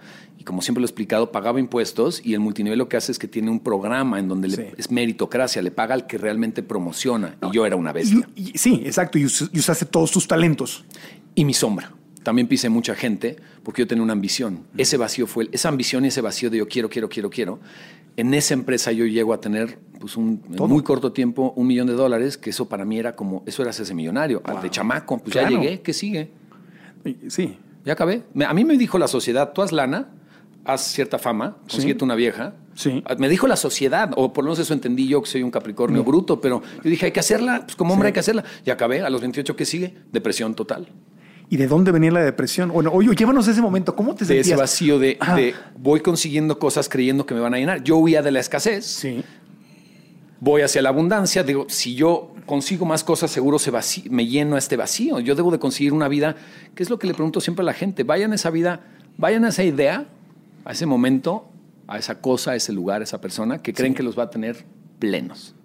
Y como siempre lo he explicado, pagaba impuestos y el multinivel lo que hace es que tiene un programa en donde Sí. le, es meritocracia, le paga al que realmente promociona. Y yo era una bestia. Y, y- sí, exacto. Y, us- y usaste todos tus talentos. Y mi sombra. También pisé mucha gente porque yo tenía una ambición. Ese vacío fue, esa ambición y ese vacío de yo quiero, quiero, quiero, quiero. En esa empresa yo llego a tener, pues, un, en Todo. muy corto tiempo, un millón de dólares, que eso para mí era como, eso era hacerse millonario. Wow. De chamaco, pues Claro. ya llegué, ¿qué sigue? Y- Sí. Ya acabé. Me- A mí me dijo la sociedad, tú haz lana, haz cierta fama, consíguete una vieja. Sí. Me dijo la sociedad, o por lo menos eso entendí yo, que soy un Capricornio No. bruto, pero yo dije, hay que hacerla, pues como hombre Sí. hay que hacerla. Y acabé, a los veintiocho, ¿qué sigue? Depresión total. ¿Y de dónde venía la depresión? Bueno, oye, llévanos a ese momento. ¿Cómo te De sentías? ese vacío de, Ajá. de voy consiguiendo cosas creyendo que me van a llenar. Yo huía de la escasez, Sí. voy hacia la abundancia. Digo, si yo consigo más cosas, seguro se vací- me lleno a este vacío. Yo debo de conseguir una vida, que es lo que le pregunto siempre a la gente. Vayan a esa vida, vayan a esa idea, a ese momento, a esa cosa, a ese lugar, a esa persona que creen Sí. que los va a tener plenos.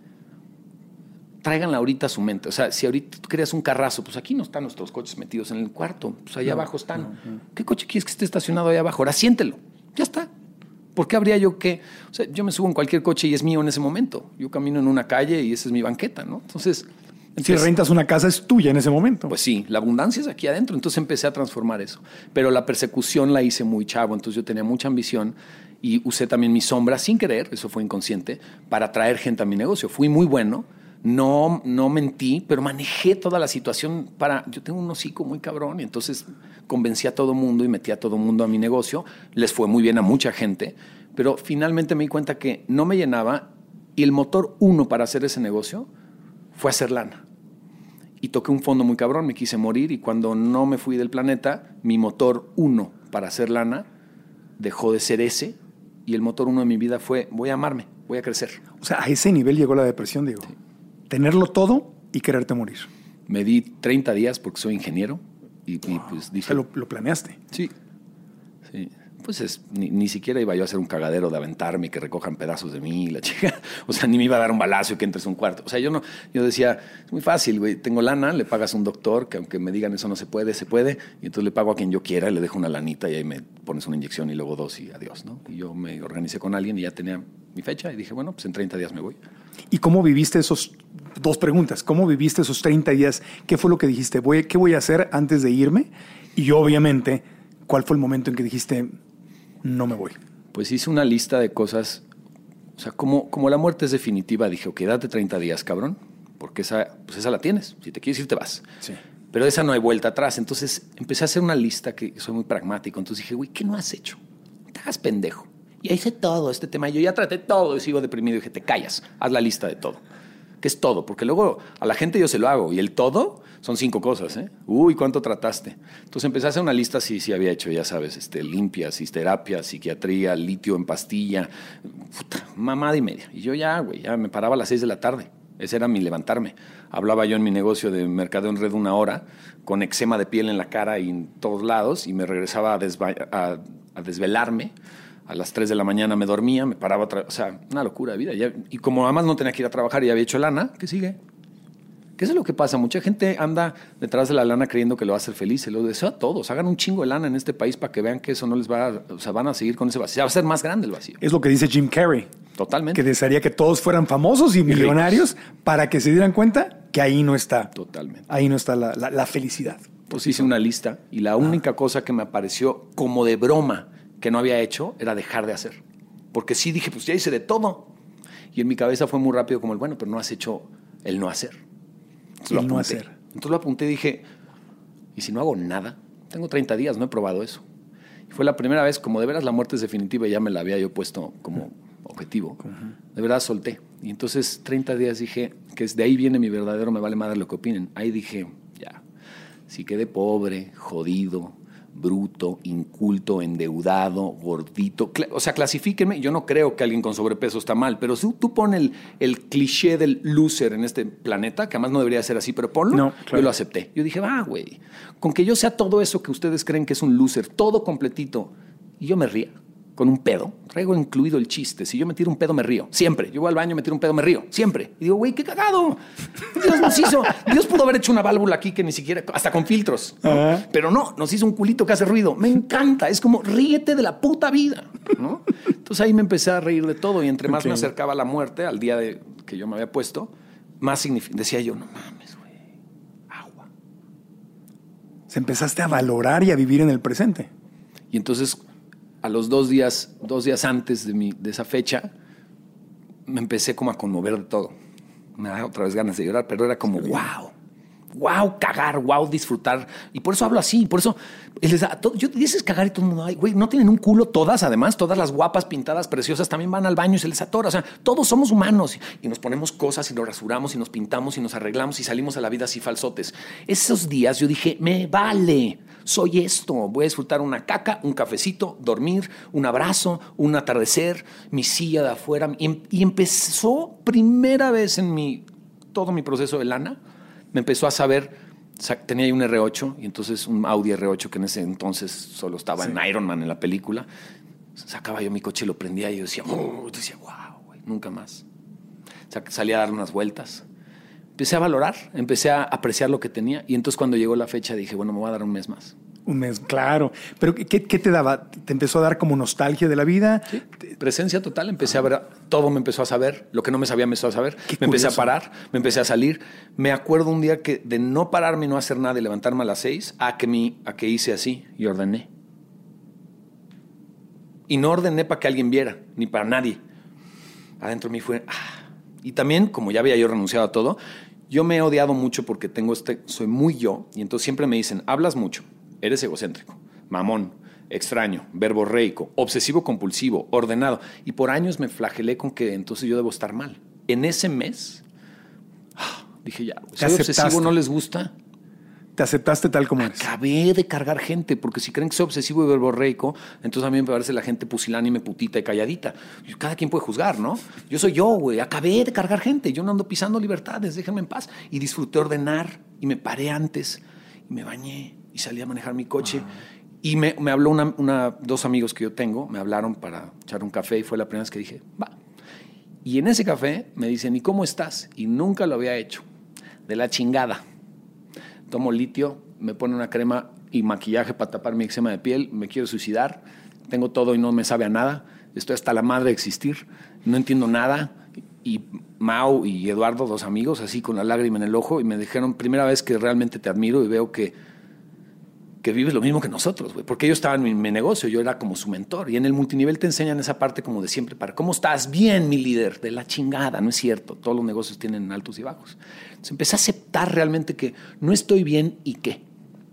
Tráiganla ahorita a su mente. O sea, si ahorita tú creas un carrazo, pues aquí no están nuestros coches metidos en el cuarto. Pues allá abajo están. ¿Qué coche quieres que esté estacionado allá abajo? Ahora siéntelo. Ya está. ¿Por qué habría yo que...? O sea, yo me subo en cualquier coche y es mío en ese momento. Yo camino en una calle y esa es mi banqueta, ¿no? Entonces... Si empecé- rentas una casa, es tuya en ese momento. Pues sí, la abundancia es aquí adentro. Entonces empecé a transformar eso. Pero la persecución la hice muy chavo. Entonces yo tenía mucha ambición y usé también mi sombra sin querer, eso fue inconsciente, para atraer gente a mi negocio. Fui muy bueno. No, no mentí, pero manejé toda la situación para... Yo tengo un hocico muy cabrón y entonces convencí a todo mundo y metí a todo mundo a mi negocio. Les fue muy bien a mucha gente, pero finalmente me di cuenta que no me llenaba y el motor uno para hacer ese negocio fue hacer lana. Y toqué un fondo muy cabrón, me quise morir y cuando no me fui del planeta, mi motor uno para hacer lana dejó de ser ese y el motor uno de mi vida fue voy a amarme, voy a crecer. O sea, a ese nivel llegó la depresión, digo. Tenerlo todo y quererte morir. Me di treinta días porque soy ingeniero y, y pues O dije... sea, lo, lo planeaste. Sí, sí. Pues es, ni, ni siquiera iba yo a hacer un cagadero de aventarme y que recojan pedazos de mí, la chica. O sea, ni me iba a dar un balazo y que entres a un cuarto. O sea, yo no, yo decía, es muy fácil, güey. Tengo lana, le pagas a un doctor, que aunque me digan eso no se puede, se puede. Y entonces le pago a quien yo quiera, y le dejo una lanita y ahí me pones una inyección y luego dos y adiós, ¿no? Y yo me organicé con alguien y ya tenía mi fecha y dije, bueno, pues en treinta días me voy. ¿Y cómo viviste esos dos preguntas? ¿Cómo viviste esos treinta días? ¿Qué fue lo que dijiste? Voy, ¿Qué voy a hacer antes de irme? Y obviamente, ¿cuál fue el momento en que dijiste, no me voy? Pues hice una lista de cosas. O sea, como, como la muerte es definitiva, dije, ok, date treinta días, cabrón, porque esa, pues esa la tienes. Si te quieres ir, te vas. Sí. Pero de esa no hay vuelta atrás. Entonces empecé a hacer una lista que soy muy pragmático. Entonces dije, güey, ¿qué no has hecho? No te hagas pendejo. Y hice todo este tema. Yo ya traté todo y sigo deprimido. Y dije, te callas, haz la lista de todo. ¿Qué es todo? Porque luego a la gente yo se lo hago. Y el todo son cinco cosas, ¿eh? Uy, ¿cuánto trataste? Entonces empecé a hacer una lista, sí, sí había hecho, ya sabes, este, limpias, terapia, psiquiatría, litio en pastilla, puta, mamada y media. Y yo ya, güey, ya me paraba a las seis de la tarde. Ese era mi levantarme. Hablaba yo en mi negocio de mercadeo en red una hora, con eczema de piel en la cara y en todos lados, y me regresaba a, desva- a, a desvelarme. A las tres de la mañana me dormía, me paraba, otra, o sea, una locura de vida. Ya, y como además no tenía que ir a trabajar y ya había hecho lana, ¿qué sigue? ¿Qué es lo que pasa? Mucha gente anda detrás de la lana creyendo que lo va a hacer feliz. Se lo deseo a todos. Hagan un chingo de lana en este país para que vean que eso no les va a... O sea, van a seguir con ese vacío. Va a ser más grande el vacío. Es lo que dice Jim Carrey. Totalmente. Que desearía que todos fueran famosos y millonarios para que se dieran cuenta que ahí no está. Totalmente. Ahí no está la, la, la felicidad. Pues hice una lista y la única cosa que me apareció como de broma que no había hecho era dejar de hacer. Porque sí dije, pues ya hice de todo. Y en mi cabeza fue muy rápido como el, bueno, pero no has hecho el no hacer. Entonces El lo no apunté. hacer. Entonces lo apunté y dije, ¿y si no hago nada? Tengo treinta días, no he probado eso. Y fue la primera vez, como de veras la muerte es definitiva, y ya me la había yo puesto como objetivo. De verdad solté. Y entonces treinta días dije, que es de ahí viene mi verdadero, me vale madre lo que opinen. Ahí dije, ya, si quedé pobre, jodido, bruto, inculto, endeudado, gordito. Cla- O sea, clasifíquenme. Yo no creo que alguien con sobrepeso está mal, pero si tú pones el, el cliché del loser en este planeta, que además no debería ser así, pero ponlo, No, claro. yo lo acepté. Yo dije, va, güey, con que yo sea todo eso que ustedes creen que es un loser, todo completito, y yo me ría, con un pedo, traigo incluido el chiste. Si yo me tiro un pedo, me río. Siempre. Yo voy al baño, me tiro un pedo, me río. Siempre. Y digo, güey, qué cagado. Dios nos hizo. Dios pudo haber hecho una válvula aquí que ni siquiera, hasta con filtros. ¿No? Uh-huh. Pero no, nos hizo un culito que hace ruido. Me encanta. Es como, ríete de la puta vida, ¿no? Entonces ahí me empecé a reír de todo. Y entre más okay. me acercaba a la muerte, al día de, que yo me había puesto, más signific- decía yo, no mames, güey. Agua. Se empezaste a valorar y a vivir en el presente. Y entonces, a los dos días, dos días antes de, mi, de esa fecha, me empecé como a conmover de todo. Me da otra vez ganas de llorar, pero era como, wow, wow, cagar, wow, disfrutar. Y por eso hablo así, por eso les da, todo, yo dices cagar y todo el mundo, ay, güey, no tienen un culo todas, además, todas las guapas, pintadas, preciosas, también van al baño y se les atora. O sea, todos somos humanos y nos ponemos cosas y nos rasuramos y nos pintamos y nos arreglamos y salimos a la vida así falsotes. Esos días yo dije, me vale. Soy esto, voy a disfrutar una caca, un cafecito, dormir, un abrazo, un atardecer, mi silla de afuera. Y, y empezó primera vez en mi, todo mi proceso de lana, me empezó a saber, tenía ahí un erre ocho, y entonces un Audi erre ocho que en ese entonces solo estaba sí. en Iron Man en la película. Sacaba yo mi coche y lo prendía y yo decía, oh, yo decía, wow, güey, nunca más. O sea, salía a dar unas vueltas. Empecé a valorar, empecé a apreciar lo que tenía y entonces cuando llegó la fecha dije, bueno, me voy a dar un mes más. Un mes, claro. ¿Pero qué, qué te daba? ¿Te empezó a dar como nostalgia de la vida? Sí, presencia total. Empecé a ver, todo me empezó a saber. Lo que no me sabía me empezó a saber. Qué me curioso. Empecé a parar, me empecé a salir. Me acuerdo un día que de no pararme y no hacer nada y levantarme a las seis, a que, mi, a que hice así y ordené. Y no ordené para que alguien viera, ni para nadie. Adentro de mí fue... Ah. Y también, como ya había yo renunciado a todo... Yo me he odiado mucho porque tengo este, soy muy yo, y entonces siempre me dicen, hablas mucho, eres egocéntrico, mamón, extraño, verborreico, obsesivo compulsivo, ordenado. Y por años me flagelé con que entonces yo debo estar mal. En ese mes, dije ya, soy obsesivo, ¿no les gusta? Te aceptaste tal como eres. Acabé de cargar gente, porque si creen que soy obsesivo y verborreico, entonces a mí me parece la gente pusilánime, putita y calladita. Cada quien puede juzgar, ¿no? Yo soy yo, güey. Acabé de cargar gente. Yo no ando pisando libertades, déjenme en paz. Y disfruté ordenar y me paré antes y me bañé y salí a manejar mi coche. Ah. Y me, me habló una, una, dos amigos que yo tengo, me hablaron para echar un café y fue la primera vez que dije, va. Y en ese café me dicen, ¿y cómo estás? Y nunca lo había hecho. De la chingada. Tomo litio, me pone una crema y maquillaje para tapar mi eczema de piel, me quiero suicidar, tengo todo y no me sabe a nada, estoy hasta la madre de existir, no entiendo nada. Y Mau y Eduardo, dos amigos, así con la lágrima en el ojo, y me dijeron, primera vez que realmente te admiro y veo que, que vives lo mismo que nosotros, güey. Porque ellos estaban en mi negocio, yo era como su mentor. Y en el multinivel te enseñan esa parte como de siempre para, ¿cómo estás? Bien, mi líder. De la chingada, no es cierto. Todos los negocios tienen altos y bajos. Entonces empecé a aceptar realmente que no estoy bien y qué.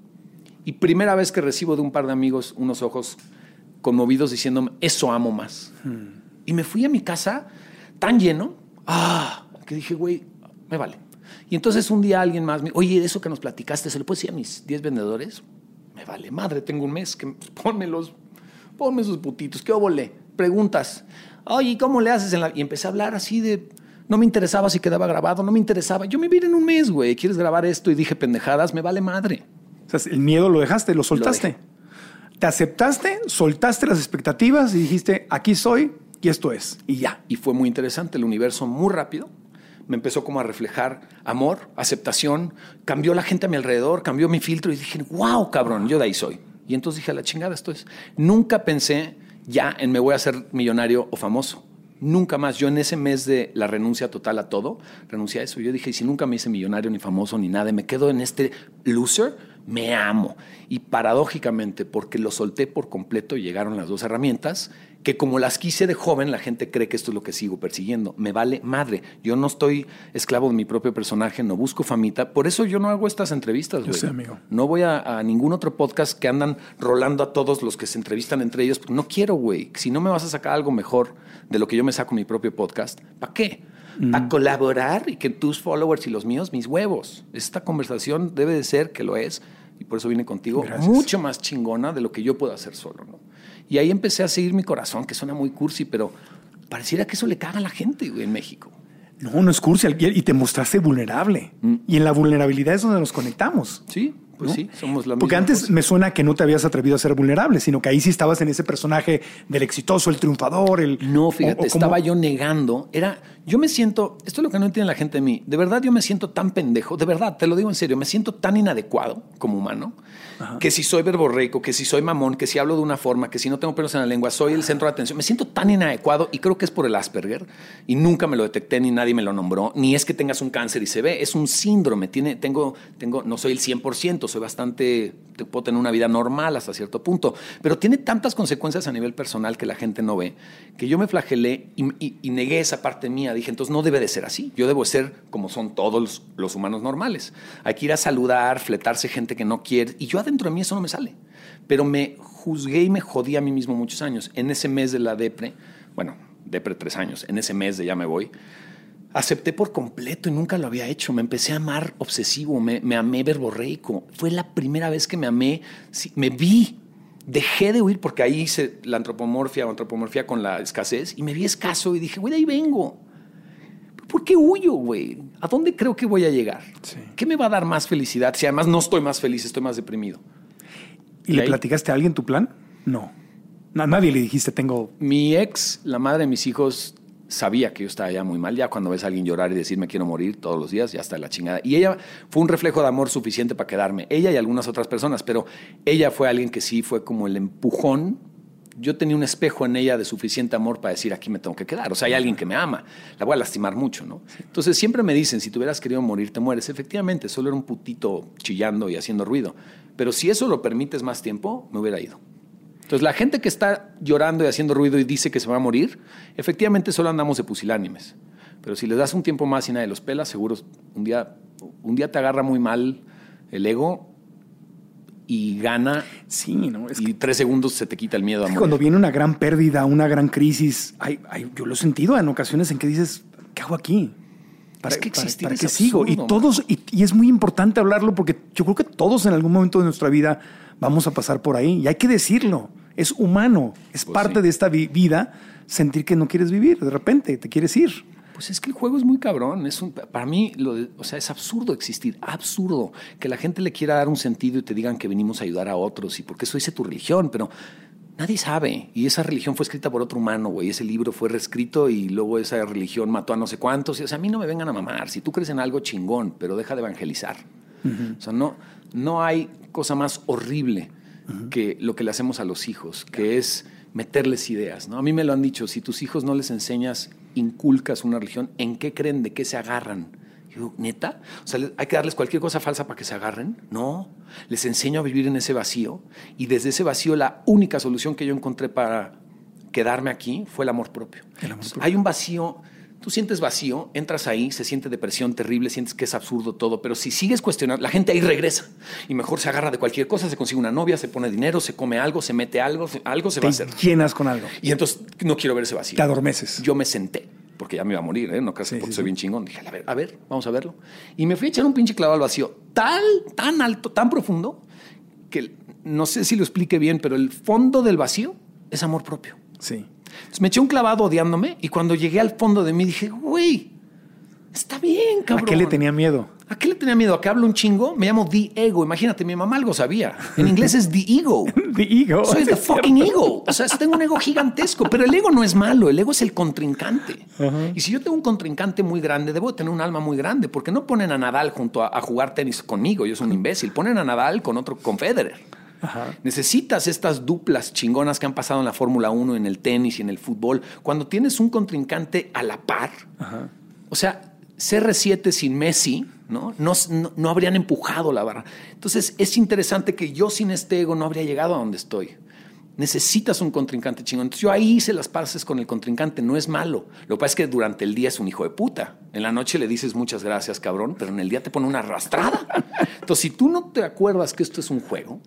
Y primera vez que recibo de un par de amigos unos ojos conmovidos diciéndome, eso amo más. Hmm. Y me fui a mi casa tan lleno, ah, que dije, güey, me vale. Y entonces un día alguien más me dijo, oye, eso que nos platicaste, ¿se lo puedes decir a mis diez vendedores? Me vale madre, tengo un mes, que pónmelos, ponme esos putitos, ¿qué óvole? Preguntas, oye, ¿cómo le haces? En la... Y empecé a hablar así de, no me interesaba si quedaba grabado, no me interesaba, yo me vi en un mes, güey, ¿quieres grabar esto? Y dije pendejadas, me vale madre. O sea, el miedo lo dejaste, lo soltaste. Lo Te aceptaste, soltaste las expectativas y dijiste, aquí soy y esto es, y ya. Y fue muy interesante, el universo muy rápido me empezó como a reflejar amor, aceptación, cambió la gente a mi alrededor, cambió mi filtro y dije, wow, cabrón, yo de ahí soy. Y entonces dije, a la chingada, esto es. Nunca pensé ya en me voy a hacer millonario o famoso. Nunca más. Yo en ese mes de la renuncia total a todo, renuncié a eso. Yo dije, si nunca me hice millonario ni famoso ni nada, me quedo en este loser, me amo. Y paradójicamente, porque lo solté por completo, llegaron las dos herramientas que como las quise de joven, la gente cree que esto es lo que sigo persiguiendo. Me vale madre. Yo no estoy esclavo de mi propio personaje, no busco famita. Por eso yo no hago estas entrevistas, güey. Yo sé, amigo. No voy a, a ningún otro podcast que andan rolando a todos los que se entrevistan entre ellos. No quiero, güey. Si no me vas a sacar algo mejor de lo que yo me saco en mi propio podcast, ¿para qué? Mm. Para colaborar y que tus followers y los míos, mis huevos. Esta conversación debe de ser, que lo es, y por eso vine contigo, gracias, mucho más chingona de lo que yo puedo hacer solo, ¿no? Y ahí empecé a seguir mi corazón, que suena muy cursi, pero pareciera que eso le caga a la gente, güey, en México. No, no es cursi, y te mostraste vulnerable. Mm. Y en la vulnerabilidad es donde nos conectamos. Sí, Pues ¿no? sí, somos la misma Porque antes cosa. me suena que no te habías atrevido a ser vulnerable, sino que ahí sí estabas en ese personaje del exitoso, el triunfador, el... No, fíjate, o- o estaba como- yo negando. Era, yo me siento, esto es lo que no entiende la gente de mí. De verdad, yo me siento tan pendejo, de verdad, te lo digo en serio, me siento tan inadecuado como humano, Ajá. que si soy verborreico, que si soy mamón, que si hablo de una forma, que si no tengo pelos en la lengua, soy el centro de atención. Me siento tan inadecuado y creo que es por el Asperger y nunca me lo detecté ni nadie me lo nombró. Ni es que tengas un cáncer y se ve, es un síndrome. Tiene, tengo, tengo, no soy el cien por ciento, soy bastante, te puedo tener una vida normal hasta cierto punto, pero tiene tantas consecuencias a nivel personal que la gente no ve, que yo me flagelé y, y, y negué esa parte mía. Dije, entonces no debe de ser así. Yo debo ser como son todos los, los humanos normales. Hay que ir a saludar, fletarse gente que no quiere. Y yo adentro de mí eso no me sale. Pero me juzgué y me jodí a mí mismo muchos años. En ese mes de la depre, bueno, depre tres años, en ese mes de ya me voy, acepté por completo y nunca lo había hecho. Me empecé a amar obsesivo, me, me amé verborreico. Fue la primera vez que me amé, sí, me vi. Dejé de huir porque ahí hice la antropomorfia o antropomorfia con la escasez y me vi escaso y dije, güey, de ahí vengo. ¿Por qué huyo, güey? ¿A dónde creo que voy a llegar? Sí. ¿Qué me va a dar más felicidad? Si además no estoy más feliz, estoy más deprimido. ¿Y, ¿Y le ahí? platicaste a alguien tu plan? No. A nadie le dijiste, tengo... Mi ex, la madre de mis hijos, sabía que yo estaba ya muy mal. Ya cuando ves a alguien llorar y decir me quiero morir todos los días, ya está la chingada. Y ella fue un reflejo de amor suficiente para quedarme. Ella y algunas otras personas, pero ella fue alguien que sí fue como el empujón. Yo tenía un espejo en ella de suficiente amor para decir aquí me tengo que quedar. O sea, hay alguien que me ama. La voy a lastimar mucho, ¿no? Entonces siempre me dicen, si te hubieras querido morir, te mueres. Efectivamente, solo era un putito chillando y haciendo ruido. Pero si eso lo permites más tiempo, me hubiera ido. Entonces, la gente que está llorando y haciendo ruido y dice que se va a morir, efectivamente solo andamos de pusilánimes. Pero si les das un tiempo más y nadie los pela, seguro un día, un día te agarra muy mal el ego y gana. Sí, ¿no? Es y que, tres segundos se te quita el miedo a morir. Cuando viene una gran pérdida, una gran crisis, hay, hay, yo lo he sentido en ocasiones en que dices, ¿qué hago aquí? ¿Para, es que existir para, para es qué absurdo, sigo? Y todos, y, y es muy importante hablarlo porque yo creo que todos en algún momento de nuestra vida vamos a pasar por ahí y hay que decirlo. Es humano, es pues parte sí. de esta vi- vida sentir que no quieres vivir, de repente te quieres ir. Pues es que el juego es muy cabrón. Es un, para mí, lo de, o sea, es absurdo existir, absurdo que la gente le quiera dar un sentido y te digan que venimos a ayudar a otros y porque eso dice tu religión, pero nadie sabe. Y esa religión fue escrita por otro humano, güey. Ese libro fue reescrito y luego esa religión mató a no sé cuántos. O sea, a mí no me vengan a mamar. Si tú crees en algo, chingón, pero deja de evangelizar. Uh-huh. O sea, no, no hay cosa más horrible uh-huh. que lo que le hacemos a los hijos, que es meterles ideas, ¿no? A mí me lo han dicho, si tus hijos no les enseñas, inculcas una religión, ¿en qué creen? ¿De qué se agarran? Yo digo, ¿neta? O sea, ¿hay que darles cualquier cosa falsa para que se agarren? No, les enseño a vivir en ese vacío y desde ese vacío la única solución que yo encontré para quedarme aquí fue el amor propio. El amor propio. Hay un vacío, tú sientes vacío, entras ahí, se siente depresión terrible, sientes que es absurdo todo, pero si sigues cuestionando, la gente ahí regresa y mejor se agarra de cualquier cosa, se consigue una novia, se pone dinero, se come algo, se mete algo, algo se te va a hacer. Te llenas con algo. Y entonces no quiero ver ese vacío. Te adormeces. Yo me senté, porque ya me iba a morir, ¿eh? No creas que sí, porque sí, soy sí. bien chingón. Dije, a ver, a ver, vamos a verlo. Y me fui a echar un pinche clavado al vacío, tan, tan alto, tan profundo, que no sé si lo explique bien, pero el fondo del vacío es amor propio. Sí. Entonces me eché un clavado odiándome y cuando llegué al fondo de mí dije, güey, está bien, cabrón. ¿A qué le tenía miedo? ¿A qué le tenía miedo? ¿A que hablo un chingo? Me llamo The Ego. Imagínate, mi mamá algo sabía. En inglés es The Ego. The Ego. Soy the fucking ego. O sea, tengo un ego gigantesco. Pero el ego no es malo. El ego es el contrincante. Uh-huh. Y si yo tengo un contrincante muy grande, debo tener un alma muy grande. Porque no ponen a Nadal junto a, a jugar tenis conmigo. Yo soy un imbécil. Ponen a Nadal con otro, con Federer. Ajá. Necesitas estas duplas chingonas que han pasado en la Fórmula uno, en el tenis y en el fútbol. Cuando tienes un contrincante a la par, Ajá. o sea, C R siete sin Messi, ¿no? No, no, no habrían empujado la barra. Entonces, es interesante que yo sin este ego no habría llegado a donde estoy. Necesitas un contrincante chingón. Entonces, yo ahí hice las paces con el contrincante. No es malo. Lo que pasa es que durante el día es un hijo de puta. En la noche le dices muchas gracias, cabrón, pero en el día te pone una arrastrada. Entonces, si tú no te acuerdas que esto es un juego,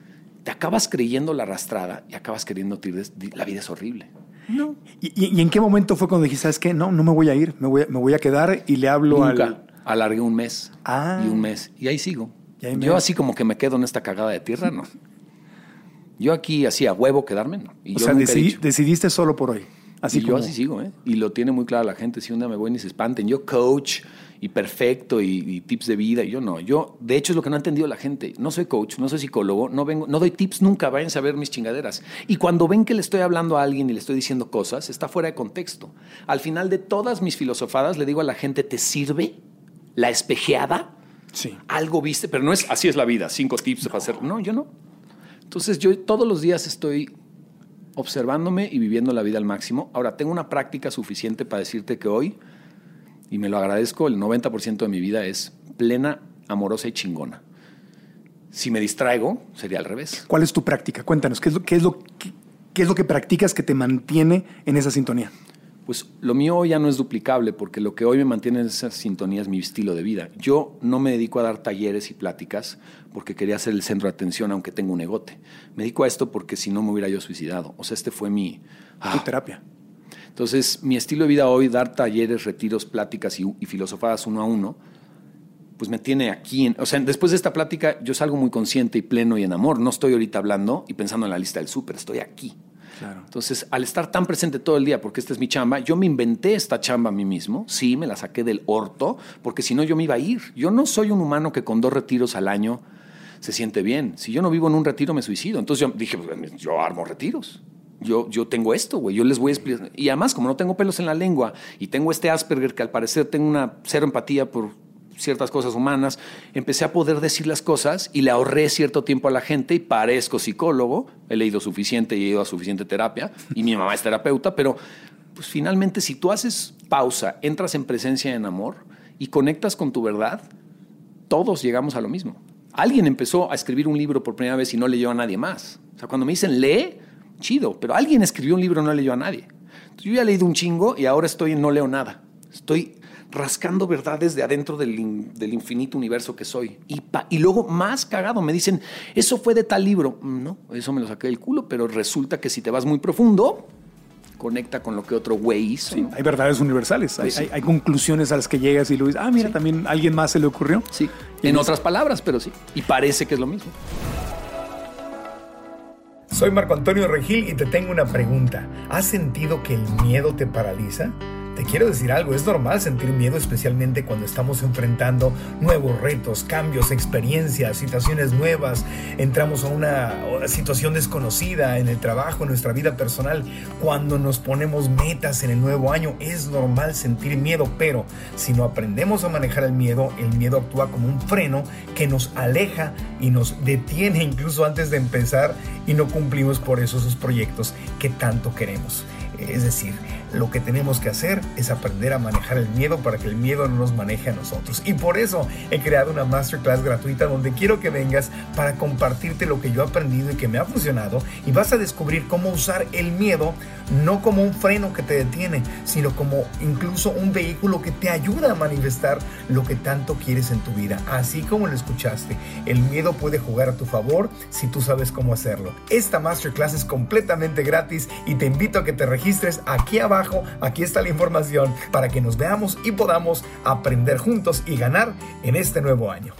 te acabas creyendo la arrastrada y acabas queriendo tirar. La vida es horrible. No. ¿Y, y, ¿Y en qué momento fue cuando dijiste, sabes qué? No, no me voy a ir, me voy a, me voy a quedar y le hablo Nunca. al... Alargué un mes ah. y un mes. Y ahí sigo. Y ahí yo me... así como que me quedo en esta cagada de tierra, no. Yo aquí así a huevo quedarme, no. Y o yo sea, nunca decidí, he dicho, decidiste solo por hoy. Así y como... yo así sigo, ¿eh? Y lo tiene muy claro la gente. Si un día me voy ni se espanten. Yo coach y perfecto y, y tips de vida. Y yo no. Yo, de hecho, es lo que no ha entendido la gente. No soy coach, no soy psicólogo, no vengo, no doy tips nunca. Vayan a ver mis chingaderas. Y cuando ven que le estoy hablando a alguien y le estoy diciendo cosas, está fuera de contexto. Al final de todas mis filosofadas le digo a la gente, ¿te sirve la espejeada? Sí. Algo viste, pero no es así es la vida. Cinco tips para hacer. No, yo no. Entonces yo todos los días estoy observándome y viviendo la vida al máximo. Ahora, tengo una práctica suficiente para decirte que hoy, y me lo agradezco, el noventa por ciento de mi vida es plena, amorosa y chingona. Si me distraigo, sería al revés. ¿Cuál es tu práctica? Cuéntanos, ¿qué es lo, qué es lo, qué, qué es lo que practicas que te mantiene en esa sintonía? Pues lo mío hoy ya no es duplicable, porque lo que hoy me mantiene en esa sintonía es mi estilo de vida. Yo no me dedico a dar talleres y pláticas porque quería ser el centro de atención, aunque tengo un egote. Me dedico a esto porque si no me hubiera yo suicidado. O sea, este fue mi... Ah. Tu terapia. Entonces, mi estilo de vida hoy, dar talleres, retiros, pláticas y, y filosofadas uno a uno, pues me tiene aquí. En, o sea, después de esta plática yo salgo muy consciente y pleno y en amor. No estoy ahorita hablando y pensando en la lista del súper, estoy aquí. Claro. Entonces, al estar tan presente todo el día, porque esta es mi chamba, yo me inventé esta chamba a mí mismo, sí, me la saqué del orto, porque si no yo me iba a ir. Yo no soy un humano que con dos retiros al año se siente bien. Si yo no vivo en un retiro, me suicido. Entonces yo dije, pues, yo armo retiros. Yo, yo tengo esto, güey, yo les voy a explicar. Y además, como no tengo pelos en la lengua y tengo este Asperger, que al parecer tengo una cero empatía por ciertas cosas humanas, empecé a poder decir las cosas y le ahorré cierto tiempo a la gente y parezco psicólogo, he leído suficiente y he ido a suficiente terapia y mi mamá es terapeuta, pero pues finalmente si tú haces pausa, entras en presencia y en amor y conectas con tu verdad, todos llegamos a lo mismo. Alguien empezó a escribir un libro por primera vez y no leyó a nadie más. O sea, cuando me dicen lee, chido, pero alguien escribió un libro y no leyó a nadie. Entonces, yo ya he leído un chingo y ahora estoy en no leo nada. Estoy rascando verdades de adentro del, in, del infinito universo que soy. Y, pa, y luego, más cagado, me dicen, eso fue de tal libro. No, eso me lo saqué del culo, pero resulta que si te vas muy profundo, conecta con lo que otro güey hizo. Sí, hay verdades universales, pues hay, sí. hay, hay conclusiones a las que llegas y lo dices, ah, mira, sí. también a alguien más se le ocurrió. Sí, en otras palabras, pero sí. Y parece que es lo mismo. Soy Marco Antonio Regil y te tengo una pregunta. ¿Has sentido que el miedo te paraliza? Te quiero decir algo, es normal sentir miedo, especialmente cuando estamos enfrentando nuevos retos, cambios, experiencias, situaciones nuevas. Entramos a una situación desconocida en el trabajo, en nuestra vida personal. Cuando nos ponemos metas en el nuevo año, es normal sentir miedo, pero si no aprendemos a manejar el miedo, el miedo actúa como un freno que nos aleja y nos detiene incluso antes de empezar y no cumplimos por eso esos proyectos que tanto queremos. Es decir, lo que tenemos que hacer es aprender a manejar el miedo para que el miedo no nos maneje a nosotros. Y por eso he creado una masterclass gratuita donde quiero que vengas para compartirte lo que yo he aprendido y que me ha funcionado. Y vas a descubrir cómo usar el miedo no como un freno que te detiene, sino como incluso un vehículo que te ayuda a manifestar lo que tanto quieres en tu vida. Así como lo escuchaste, el miedo puede jugar a tu favor si tú sabes cómo hacerlo. Esta masterclass es completamente gratis y te invito a que te registres aquí abajo. Aquí está la información para que nos veamos y podamos aprender juntos y ganar en este nuevo año.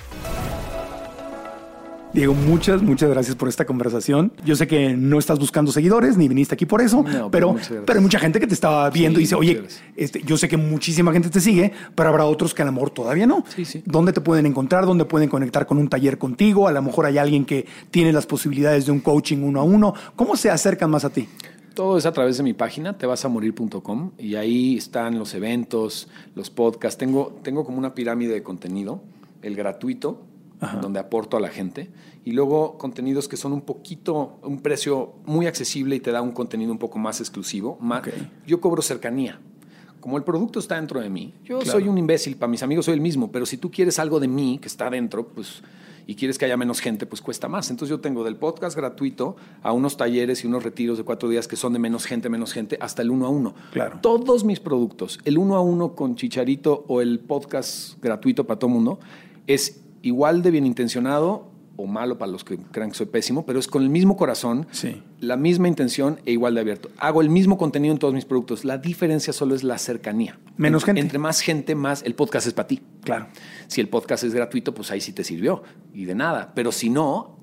Diego, muchas, muchas gracias por esta conversación. Yo sé que no estás buscando seguidores ni viniste aquí por eso, no, pero, pero, pero hay mucha gente que te estaba viendo sí, y dice, oye, este, yo sé que muchísima gente te sigue, pero habrá otros que a lo mejor todavía no. Sí, sí. ¿Dónde te pueden encontrar? ¿Dónde pueden conectar con un taller contigo? A lo mejor hay alguien que tiene las posibilidades de un coaching uno a uno. ¿Cómo se acercan más a ti? Todo es a través de mi página, te vas a morir punto com, y ahí están los eventos, los podcasts. Tengo, tengo como una pirámide de contenido, el gratuito, ajá, donde aporto a la gente, y luego contenidos que son un poquito, un precio muy accesible y te da un contenido un poco más exclusivo. Más, okay. Yo cobro cercanía. Como el producto está dentro de mí, yo claro. soy un imbécil, para mis amigos soy el mismo, pero si tú quieres algo de mí que está dentro, pues, y quieres que haya menos gente, pues cuesta más. Entonces yo tengo del podcast gratuito a unos talleres y unos retiros de cuatro días que son de menos gente, menos gente, hasta el uno a uno. Claro. Todos mis productos, el uno a uno con Chicharito o el podcast gratuito para todo el mundo, es igual de bien intencionado o malo para los que crean que soy pésimo, pero es con el mismo corazón, sí, la misma intención e igual de abierto. Hago el mismo contenido en todos mis productos. La diferencia solo es la cercanía. Menos entre, gente. Entre más gente, más el podcast es para ti. Claro. Si el podcast es gratuito, pues ahí sí te sirvió y de nada. Pero si no,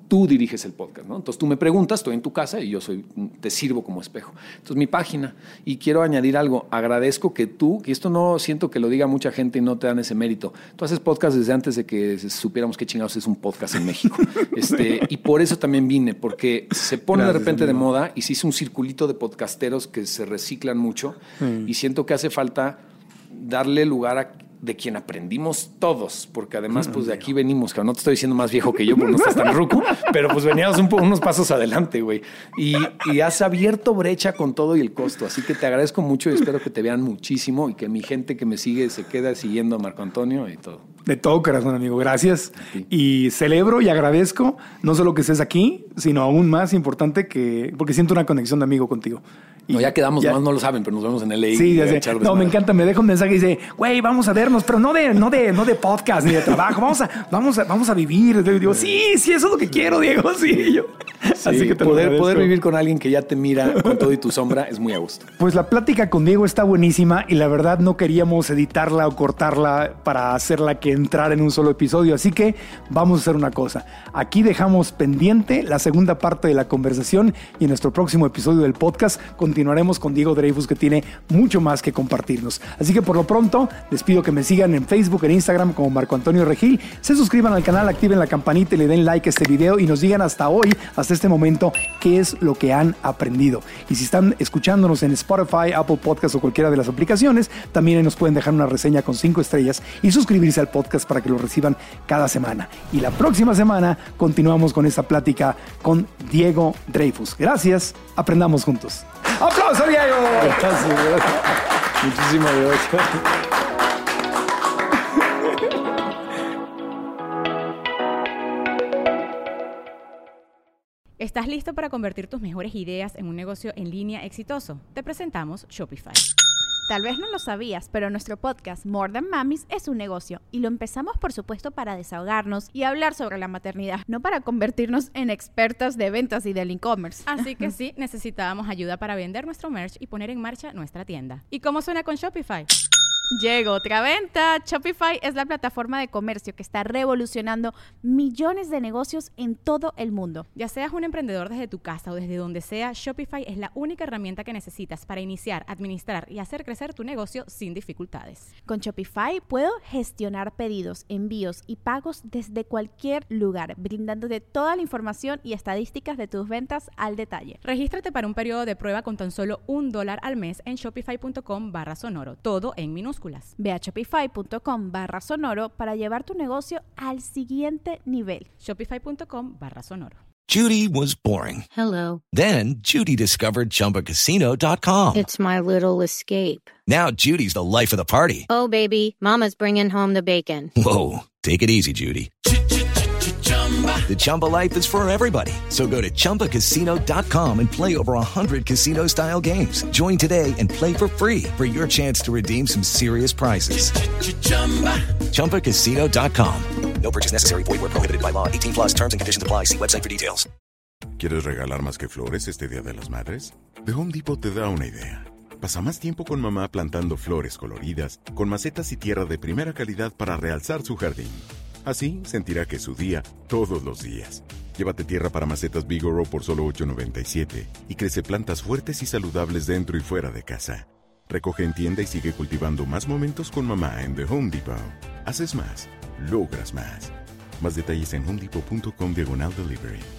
tú diriges el podcast, ¿no? Entonces tú me preguntas, estoy en tu casa y yo soy, te sirvo como espejo. Entonces mi página, y quiero añadir algo, agradezco que tú, que esto no siento que lo diga mucha gente y no te dan ese mérito, tú haces podcast desde antes de que supiéramos qué chingados es un podcast en México. este, y por eso también vine, porque se pone Gracias, de repente amigo. de moda y se hizo un circulito de podcasteros que se reciclan mucho mm. y siento que hace falta darle lugar a de quien aprendimos todos, porque además pues de aquí venimos, que no te estoy diciendo más viejo que yo porque no estás tan ruco, pero pues veníamos un po- unos pasos adelante, güey, y, y has abierto brecha con todo y el costo, así que te agradezco mucho y espero que te vean muchísimo y que mi gente que me sigue se quede siguiendo a Marco Antonio y todo. De todo corazón, amigo, gracias. Y celebro y agradezco no solo que estés aquí, sino aún más importante que, porque siento una conexión de amigo contigo. Y no, ya quedamos, ya, más no lo saben, pero nos vemos en L A. Sí, ya sé. No, me encanta, me deja un mensaje y dice, güey, vamos a vernos, pero no de, no de, no de podcast ni de trabajo, vamos a, vamos a, vamos a vivir. Y digo, sí, sí, eso es lo que quiero, Diego, sí. Yo. Sí, así que te poder, poder vivir con alguien que ya te mira con todo y tu sombra es muy a gusto. Pues la plática con Diego está buenísima y la verdad no queríamos editarla o cortarla para hacerla que entrara en un solo episodio, así que vamos a hacer una cosa. Aquí dejamos pendiente la segunda parte de la conversación y en nuestro próximo episodio del podcast continuaremos con Diego Dreyfus, que tiene mucho más que compartirnos. Así que por lo pronto les pido que me sigan en Facebook, en Instagram como Marco Antonio Regil, se suscriban al canal, activen la campanita y le den like a este video y nos digan hasta hoy, hasta este momento, qué es lo que han aprendido. Y si están escuchándonos en Spotify, Apple Podcasts o cualquiera de las aplicaciones, también nos pueden dejar una reseña con cinco estrellas y suscribirse al podcast para que lo reciban cada semana. Y la próxima semana continuamos con esta plática con Diego Dreyfus. Gracias, aprendamos juntos. ¡Aplauso, Diego! Gracias, gracias. Muchísimas gracias. ¿Estás listo para convertir tus mejores ideas en un negocio en línea exitoso? Te presentamos Shopify. Tal vez no lo sabías, pero nuestro podcast More Than Mamis es un negocio y lo empezamos por supuesto para desahogarnos y hablar sobre la maternidad, no para convertirnos en expertas de ventas y del e-commerce. Así que sí, necesitábamos ayuda para vender nuestro merch y poner en marcha nuestra tienda. ¿Y cómo suena con Shopify? Llegó otra venta. Shopify es la plataforma de comercio que está revolucionando millones de negocios en todo el mundo. Ya seas un emprendedor desde tu casa o desde donde sea, Shopify es la única herramienta que necesitas para iniciar, administrar y hacer crecer tu negocio sin dificultades. Con Shopify puedo gestionar pedidos, envíos y pagos desde cualquier lugar, brindándote toda la información y estadísticas de tus ventas al detalle. Regístrate para un periodo de prueba con tan solo un dólar al mes en shopify.com barra sonoro, todo en minúsculas. Ve a shopify.com barra sonoro para llevar tu negocio al siguiente nivel. Shopify.com barra sonoro. Judy was boring. Hello. Then Judy discovered Chumba Casino dot com. It's my little escape. Now Judy's the life of the party. Oh, baby, mama's bringing home the bacon. Whoa, take it easy, Judy. The Chumba life is for everybody. So go to Chumba Casino dot com and play over one hundred casino-style games. Join today and play for free for your chance to redeem some serious prizes. Chumba Casino dot com. No purchase necessary. Void where prohibited by law. eighteen plus terms and conditions apply. See website for details. ¿Quieres regalar más que flores este Día de las Madres? The Home Depot te da una idea. Pasa más tiempo con mamá plantando flores coloridas, con macetas y tierra de primera calidad para realzar su jardín. Así sentirá que es su día todos los días. Llévate tierra para macetas Vigoro por solo ocho noventa y siete y crece plantas fuertes y saludables dentro y fuera de casa. Recoge en tienda y sigue cultivando más momentos con mamá en The Home Depot. Haces más, logras más. Más detalles en homedepot.com diagonal delivery.